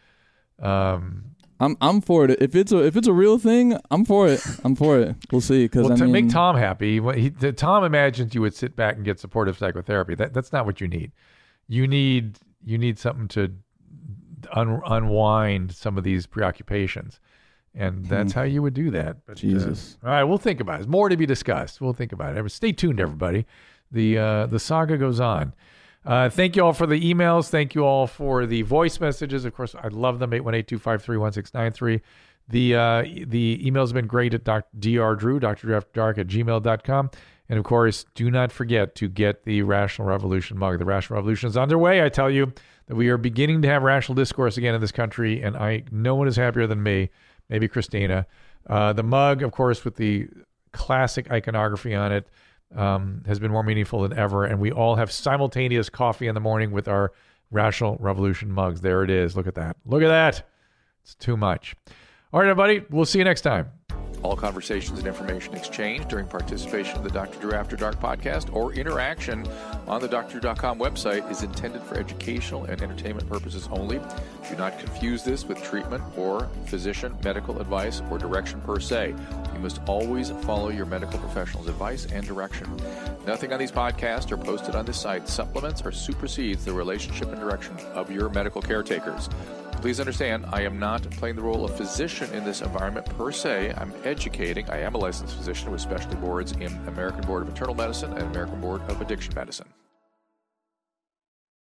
Um, I'm I'm for it. If it's a if it's a real thing, I'm for it. I'm for it. We'll see. Because well, I to mean, make Tom happy, what he, the, Tom imagines you would sit back and get supportive psychotherapy. That that's not what you need. You need you need something to un, unwind some of these preoccupations, and that's how you would do that. But, uh, Jesus. all right, we'll think about it. There's more to be discussed. We'll think about it. Stay tuned, everybody. The uh, the saga goes on. Uh, thank you all for the emails. Thank you all for the voice messages. Of course, I love them. eight one eight, two five three, one six nine three. The uh, the emails have been great at Doctor Drew, Doctor Drew After Dark at gmail dot com. And of course, do not forget to get the Rational Revolution mug. The Rational Revolution is underway. I tell you that we are beginning to have rational discourse again in this country, and I no one is happier than me, maybe Christina. Uh, the mug, of course, with the classic iconography on it, um, has been more meaningful than ever, and we all have simultaneous coffee in the morning with our Rational Revolution mugs. There it is. Look at that. Look at that. It's too much. All right, everybody. We'll see you next time. All conversations and information exchanged during participation in the Doctor Drew After Dark podcast or interaction on the Dr Drew dot com website is intended for educational and entertainment purposes only. Do not confuse this with treatment or physician medical advice or direction per se. You must always follow your medical professional's advice and direction. Nothing on these podcasts or posted on this site supplements or supersedes the relationship and direction of your medical caretakers. Please understand, I am not playing the role of physician in this environment per se. I'm educating. I am a licensed physician with specialty boards in American Board of Internal Medicine and American Board of Addiction Medicine.